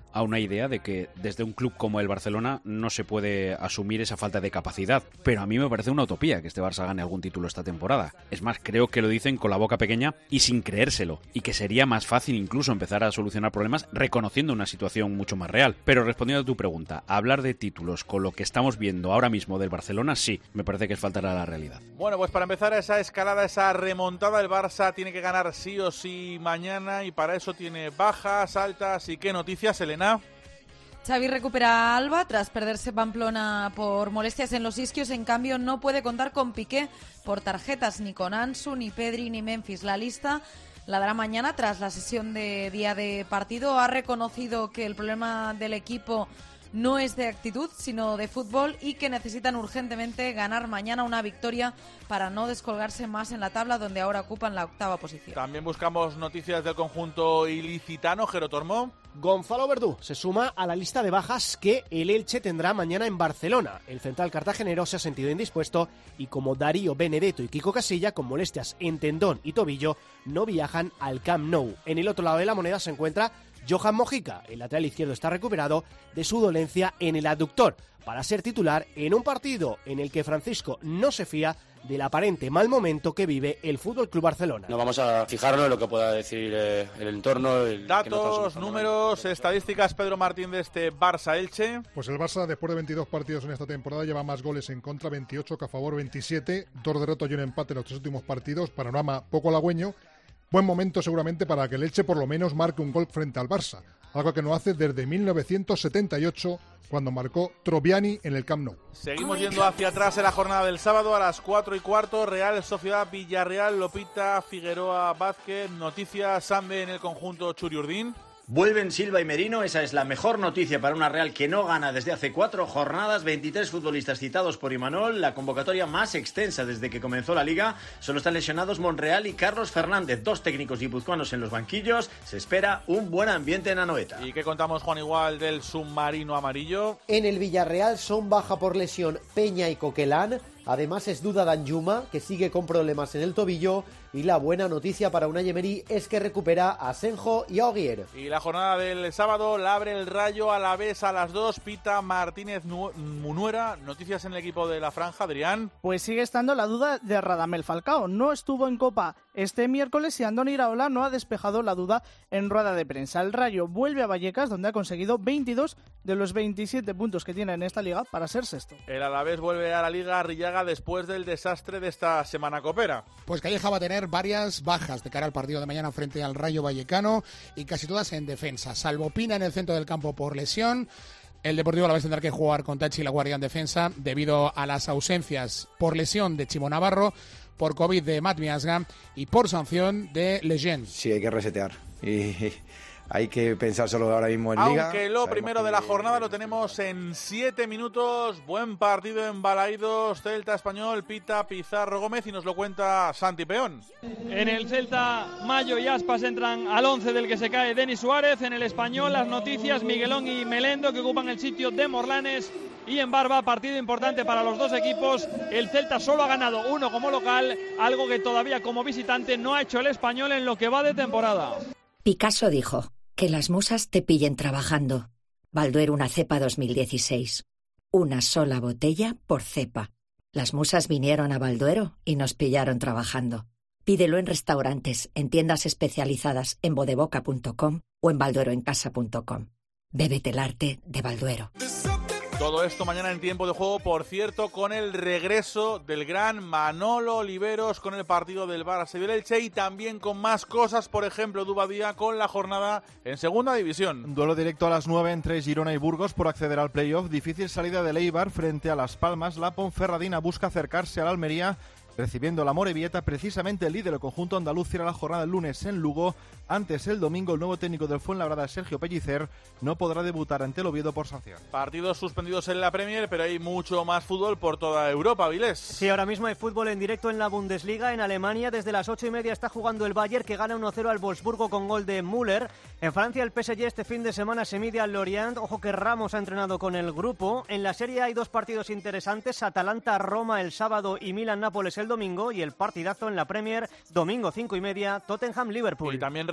a una idea de que desde un club como el Barcelona no se puede asumir esa falta de capacidad. Pero a mí me parece una utopía que este Barça gane algún título esta temporada. Es más, creo que lo dicen con la boca pequeña y sin creérselo, y que sería más fácil incluso empezar a solucionar problemas reconociendo una situación mucho más real. Pero respondiendo a tu pregunta, hablar de títulos con lo que estamos viendo ahora mismo del Barcelona, sí, me parece que es faltar a la realidad. Bueno, pues para empezar esa escalada, esa remontada, el Barça tiene que ganar sí o sí mañana y para eso tiene bajas, altas. ¿Y qué noticias, Elena? Xavi recupera a Alba tras perderse Pamplona por molestias en los isquios. En cambio, no puede contar con Piqué por tarjetas, ni con Ansu, ni Pedri, ni Memphis. La lista la dará mañana tras la sesión de día de partido. Ha reconocido que el problema del equipo no es de actitud, sino de fútbol y que necesitan urgentemente ganar mañana una victoria para no descolgarse más en la tabla, donde ahora ocupan la 8ª posición. También buscamos noticias del conjunto ilicitano. Jero Tormó. Gonzalo Verdú se suma a la lista de bajas que el Elche tendrá mañana en Barcelona. El central cartagenero se ha sentido indispuesto y como Darío Benedetto y Kiko Casilla, con molestias en tendón y tobillo, no viajan al Camp Nou. En el otro lado de la moneda se encuentra Johan Mojica. El lateral izquierdo está recuperado de su dolencia en el aductor para ser titular en un partido en el que Francisco no se fía del aparente mal momento que vive el FC Barcelona. No vamos a fijarnos en lo que pueda decir el entorno. Datos, números, estadísticas, Pedro Martín, de este Barça-Elche. Pues el Barça, después de 22 partidos en esta temporada, lleva más goles en contra, 28, que a favor, 27, 2 derrotas y un empate en los 3 últimos partidos. Panorama poco halagüeño. Buen momento seguramente para que el Elche por lo menos marque un gol frente al Barça, algo que no hace desde 1978, cuando marcó Troviani en el Camp Nou. Seguimos yendo hacia atrás en la jornada del sábado a las 4:15, Real Sociedad Villarreal, Lopita, Figueroa, Vázquez. Noticias, Sambe, en el conjunto Churiurdín. Vuelven Silva y Merino, esa es la mejor noticia para una Real que no gana desde hace 4 jornadas, 23 futbolistas citados por Imanol, la convocatoria más extensa desde que comenzó la Liga. Solo están lesionados Monreal y Carlos Fernández, 2 técnicos guipuzcoanos en los banquillos. Se espera un buen ambiente en Anoeta. ¿Y qué contamos, Juan Igual, del submarino amarillo? En el Villarreal son baja por lesión Peña y Coquelán. Además es duda Danjuma, que sigue con problemas en el tobillo, y la buena noticia para Unai Emery es que recupera a Senjo y a Ogier. Y la jornada del sábado la abre el Rayo Alavés a las 2, Pita Martínez Munuera. Noticias en el equipo de la franja, Adrián. Pues sigue estando la duda de Radamel Falcao. No estuvo en Copa este miércoles y Andoni Iraola no ha despejado la duda en rueda de prensa. El Rayo vuelve a Vallecas, donde ha conseguido 22 de los 27 puntos que tiene en esta liga para ser sexto. El Alavés vuelve a la Liga Arrillaga después del desastre de esta semana copera. Pues Calleja va a tener varias bajas de cara al partido de mañana frente al Rayo Vallecano y casi todas en defensa, salvo Pina en el centro del campo por lesión. El Deportivo Alavés tendrá que jugar con Tachi y La Guardia en defensa debido a las ausencias por lesión de Chimo Navarro, por COVID de Matt Miasga y por sanción de Lejeune. Sí, hay que resetear y hay que pensar solo ahora mismo en Liga. Aunque lo primero de la jornada lo tenemos en 7 minutos. Buen partido en Balaídos, Celta Español, Pita, Pizarro, Gómez, y nos lo cuenta Santi Peón. En el Celta, Mayo y Aspas entran al 11 del que se cae Denis Suárez. En el Español, las noticias, Miguelón y Melendo, que ocupan el sitio de Morlanes. Y en Barba, partido importante para los dos equipos. El Celta solo ha ganado 1 como local, algo que todavía como visitante no ha hecho el Español en lo que va de temporada. Picasso dijo: que las musas te pillen trabajando. Balduero, una cepa 2016. Una sola botella por cepa. Las musas vinieron a Balduero y nos pillaron trabajando. Pídelo en restaurantes, en tiendas especializadas, en bodeboca.com o en baldueroencasa.com. Bébete el arte de Balduero. Todo esto mañana en Tiempo de Juego, por cierto, con el regreso del gran Manolo Oliveros, con el partido del Barça y del Elche, y también con más cosas, por ejemplo, Dubadía con la jornada en Segunda División. Duelo directo a las 9 entre Girona y Burgos por acceder al playoff. Difícil salida del Eibar frente a Las Palmas. La Ponferradina busca acercarse al Almería, recibiendo la Morevieta. Precisamente el líder del conjunto andaluz cierra la jornada el lunes en Lugo. Antes, el domingo, el nuevo técnico del Fuenlabrada, Sergio Pellicer, no podrá debutar ante el Oviedo por sanción. Partidos suspendidos en la Premier, pero hay mucho más fútbol por toda Europa, Vilés. Sí, ahora mismo hay fútbol en directo en la Bundesliga. En Alemania, desde las 8:30 está jugando el Bayern, que gana 1-0 al Wolfsburgo con gol de Müller. En Francia, el PSG este fin de semana se mide al Lorient. Ojo que Ramos ha entrenado con el grupo. En la Serie hay 2 partidos interesantes: Atalanta-Roma el sábado y Milan-Nápoles el domingo. Y el partidazo en la Premier, domingo 5:30, Tottenham-Liverpool. Y también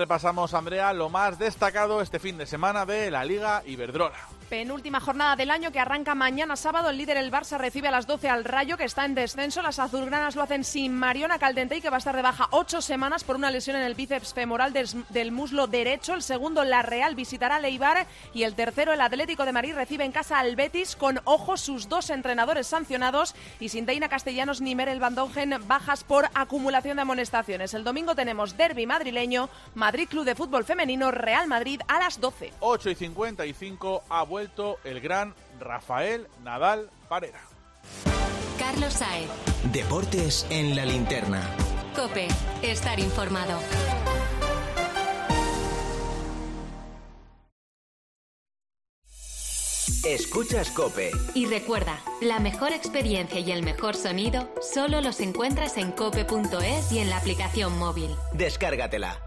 repasamos, Andrea, lo más destacado este fin de semana de la Liga Iberdrola. Penúltima jornada del año que arranca mañana sábado. El líder, el Barça, recibe a las 12 al Rayo, que está en descenso. Las azulgranas lo hacen sin Mariona Caldentey, que va a estar de baja 8 semanas por una lesión en el bíceps femoral del muslo derecho. El segundo, la Real, visitará al Eibar. Y el tercero, el Atlético de Madrid, recibe en casa al Betis, con, ojo, sus 2 entrenadores sancionados y sin Deina Castellanos ni Merel Van Dongen, bajas por acumulación de amonestaciones. El domingo tenemos derbi madrileño, Madrid Club de Fútbol Femenino, Real Madrid a las 12. 8:55 ha vuelto el gran Rafael Nadal Parera. Carlos Saez. Deportes en la linterna. COPE. Estar informado. Escuchas COPE. Y recuerda, la mejor experiencia y el mejor sonido solo los encuentras en cope.es y en la aplicación móvil. Descárgatela.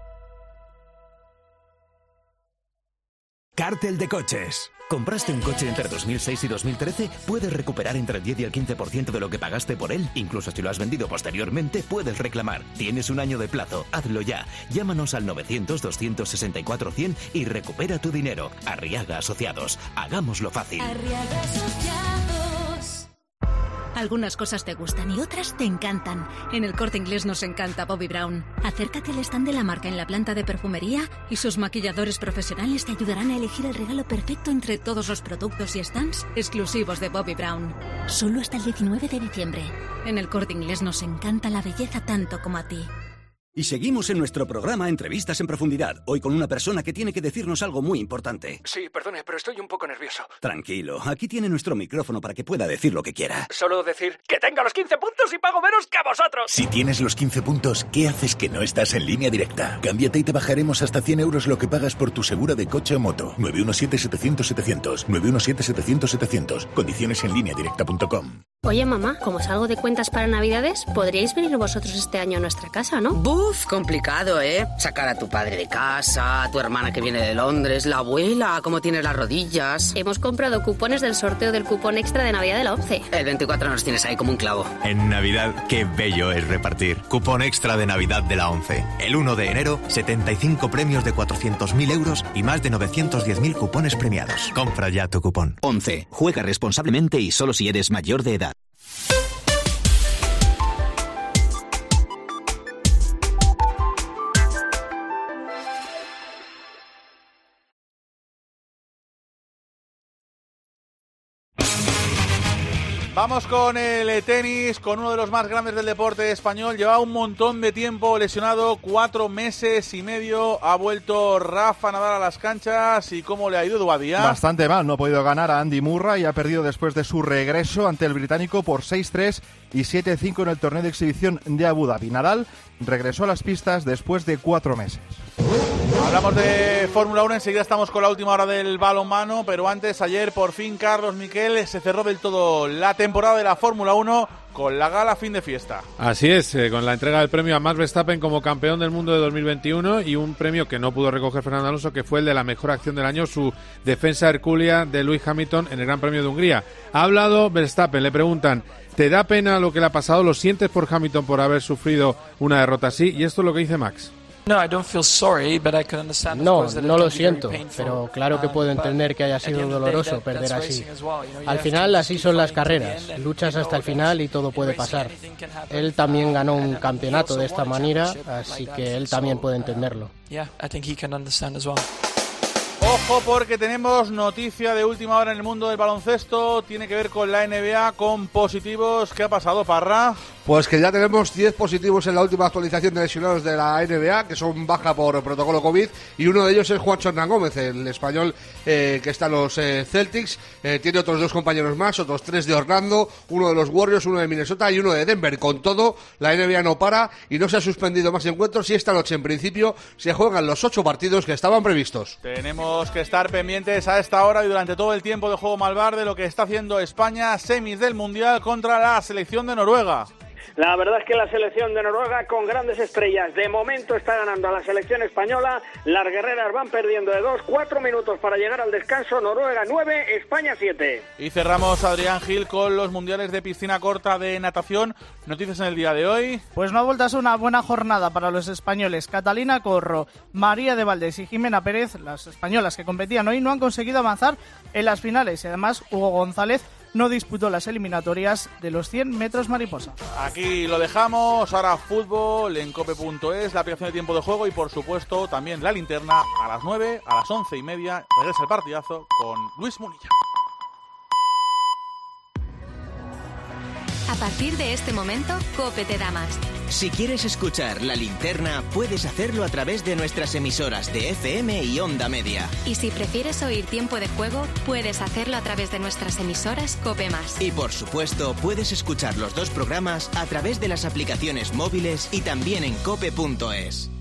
Cártel de coches. ¿Compraste un coche entre 2006 y 2013? Puedes recuperar entre el 10 y el 15% de lo que pagaste por él. Incluso si lo has vendido posteriormente, puedes reclamar. Tienes un año de plazo. Hazlo ya. Llámanos al 900-264-100 y recupera tu dinero. Arriaga Asociados. Hagámoslo fácil. Arriaga Asociados. Algunas cosas te gustan y otras te encantan. En el Corte Inglés nos encanta Bobbi Brown. Acércate al stand de la marca en la planta de perfumería y sus maquilladores profesionales te ayudarán a elegir el regalo perfecto entre todos los productos y stands exclusivos de Bobbi Brown. Solo hasta el 19 de diciembre. En el Corte Inglés nos encanta la belleza tanto como a ti. Y seguimos en nuestro programa Entrevistas en Profundidad, hoy con una persona que tiene que decirnos algo muy importante. Sí, perdone, pero estoy un poco nervioso. Tranquilo, aquí tiene nuestro micrófono para que pueda decir lo que quiera. Solo decir que tengo los 15 puntos y pago menos que a vosotros. Si tienes los 15 puntos, ¿qué haces que no estás en Línea Directa? Cámbiate y te bajaremos hasta 100 euros lo que pagas por tu segura de coche o moto. 917-700-700. 917-700-700. Condiciones en lineadirecta.com. Oye, mamá, como salgo de cuentas para Navidades, ¿podríais venir vosotros este año a nuestra casa, no? ¡Buf! Complicado, ¿eh? Sacar a tu padre de casa, a tu hermana que viene de Londres, la abuela, cómo tiene las rodillas. Hemos comprado cupones del sorteo del cupón extra de Navidad de la 11. El 24 nos tienes ahí como un clavo. En Navidad, qué bello es repartir. Cupón extra de Navidad de la 11. El 1 de enero, 75 premios de 400.000 euros y más de 910.000 cupones premiados. Compra ya tu cupón. 11. Juega responsablemente y solo si eres mayor de edad. Vamos con el tenis, con uno de los más grandes del deporte español. Lleva un montón de tiempo lesionado, 4 meses y medio. Ha vuelto Rafa Nadal a las canchas. ¿Y cómo le ha ido, Duadía? Bastante mal, no ha podido ganar a Andy Murray y ha perdido después de su regreso ante el británico por 6-3 y 7-5 en el torneo de exhibición de Abu Dhabi. Nadal regresó a las pistas después de 4 meses. Hablamos de Fórmula 1, enseguida estamos con la última hora del balonmano, pero antes, ayer por fin, Carlos Miquel, se cerró del todo la temporada de la Fórmula 1 con la gala fin de fiesta. Así es, con la entrega del premio a Max Verstappen como campeón del mundo de 2021 y un premio que no pudo recoger Fernando Alonso, que fue el de la mejor acción del año, su defensa hercúlea de Lewis Hamilton en el Gran Premio de Hungría. Ha hablado Verstappen, le preguntan, ¿te da pena lo que le ha pasado? ¿Lo sientes por Hamilton por haber sufrido una derrota así? Y esto es lo que dice Max. No, no lo siento, pero claro que puedo entender que haya sido doloroso perder así. Al final así son las carreras, luchas hasta el final y todo puede pasar. Él también ganó un campeonato de esta manera, así que él también puede entenderlo. Ojo, porque tenemos noticia de última hora en el mundo del baloncesto, tiene que ver con la NBA, con positivos. ¿Qué ha pasado, Parra? Pues que ya tenemos 10 positivos en la última actualización de lesionados de la NBA, que son baja por protocolo COVID, y uno de ellos es Juancho Hernán Gómez, el español que está en los Celtics. Tiene otros 2 compañeros más, otros 3 de Orlando, uno de los Warriors, uno de Minnesota y uno de Denver. Con todo, la NBA no para y no se ha suspendido más encuentros y esta noche, en principio, se juegan los 8 partidos que estaban previstos. Tenemos que estar pendientes a esta hora y durante todo el tiempo de Juego Malvar de lo que está haciendo España, semis del Mundial contra la selección de Noruega. La verdad es que la selección de Noruega con grandes estrellas de momento está ganando a la selección española. Las guerreras van perdiendo de 2, 4 minutos para llegar al descanso. Noruega 9, España 7. Y cerramos, Adrián Gil, con los mundiales de piscina corta de natación. Noticias en el día de hoy. Pues no ha vuelto a ser una buena jornada para los españoles. Catalina Corro, María de Valdés y Jimena Pérez, las españolas que competían hoy, no han conseguido avanzar en las finales. Y además, Hugo González no disputó las eliminatorias de los 100 metros mariposa. Aquí lo dejamos. Ahora fútbol en cope.es, la aplicación de tiempo de juego y por supuesto también la linterna a las 9, a las 11:30. Regresa el partidazo con Luis Munilla. A partir de este momento, COPE te da más. Si quieres escuchar La Linterna, puedes hacerlo a través de nuestras emisoras de FM y Onda Media. Y si prefieres oír tiempo de juego, puedes hacerlo a través de nuestras emisoras COPE+. Y por supuesto, puedes escuchar los dos programas a través de las aplicaciones móviles y también en cope.es.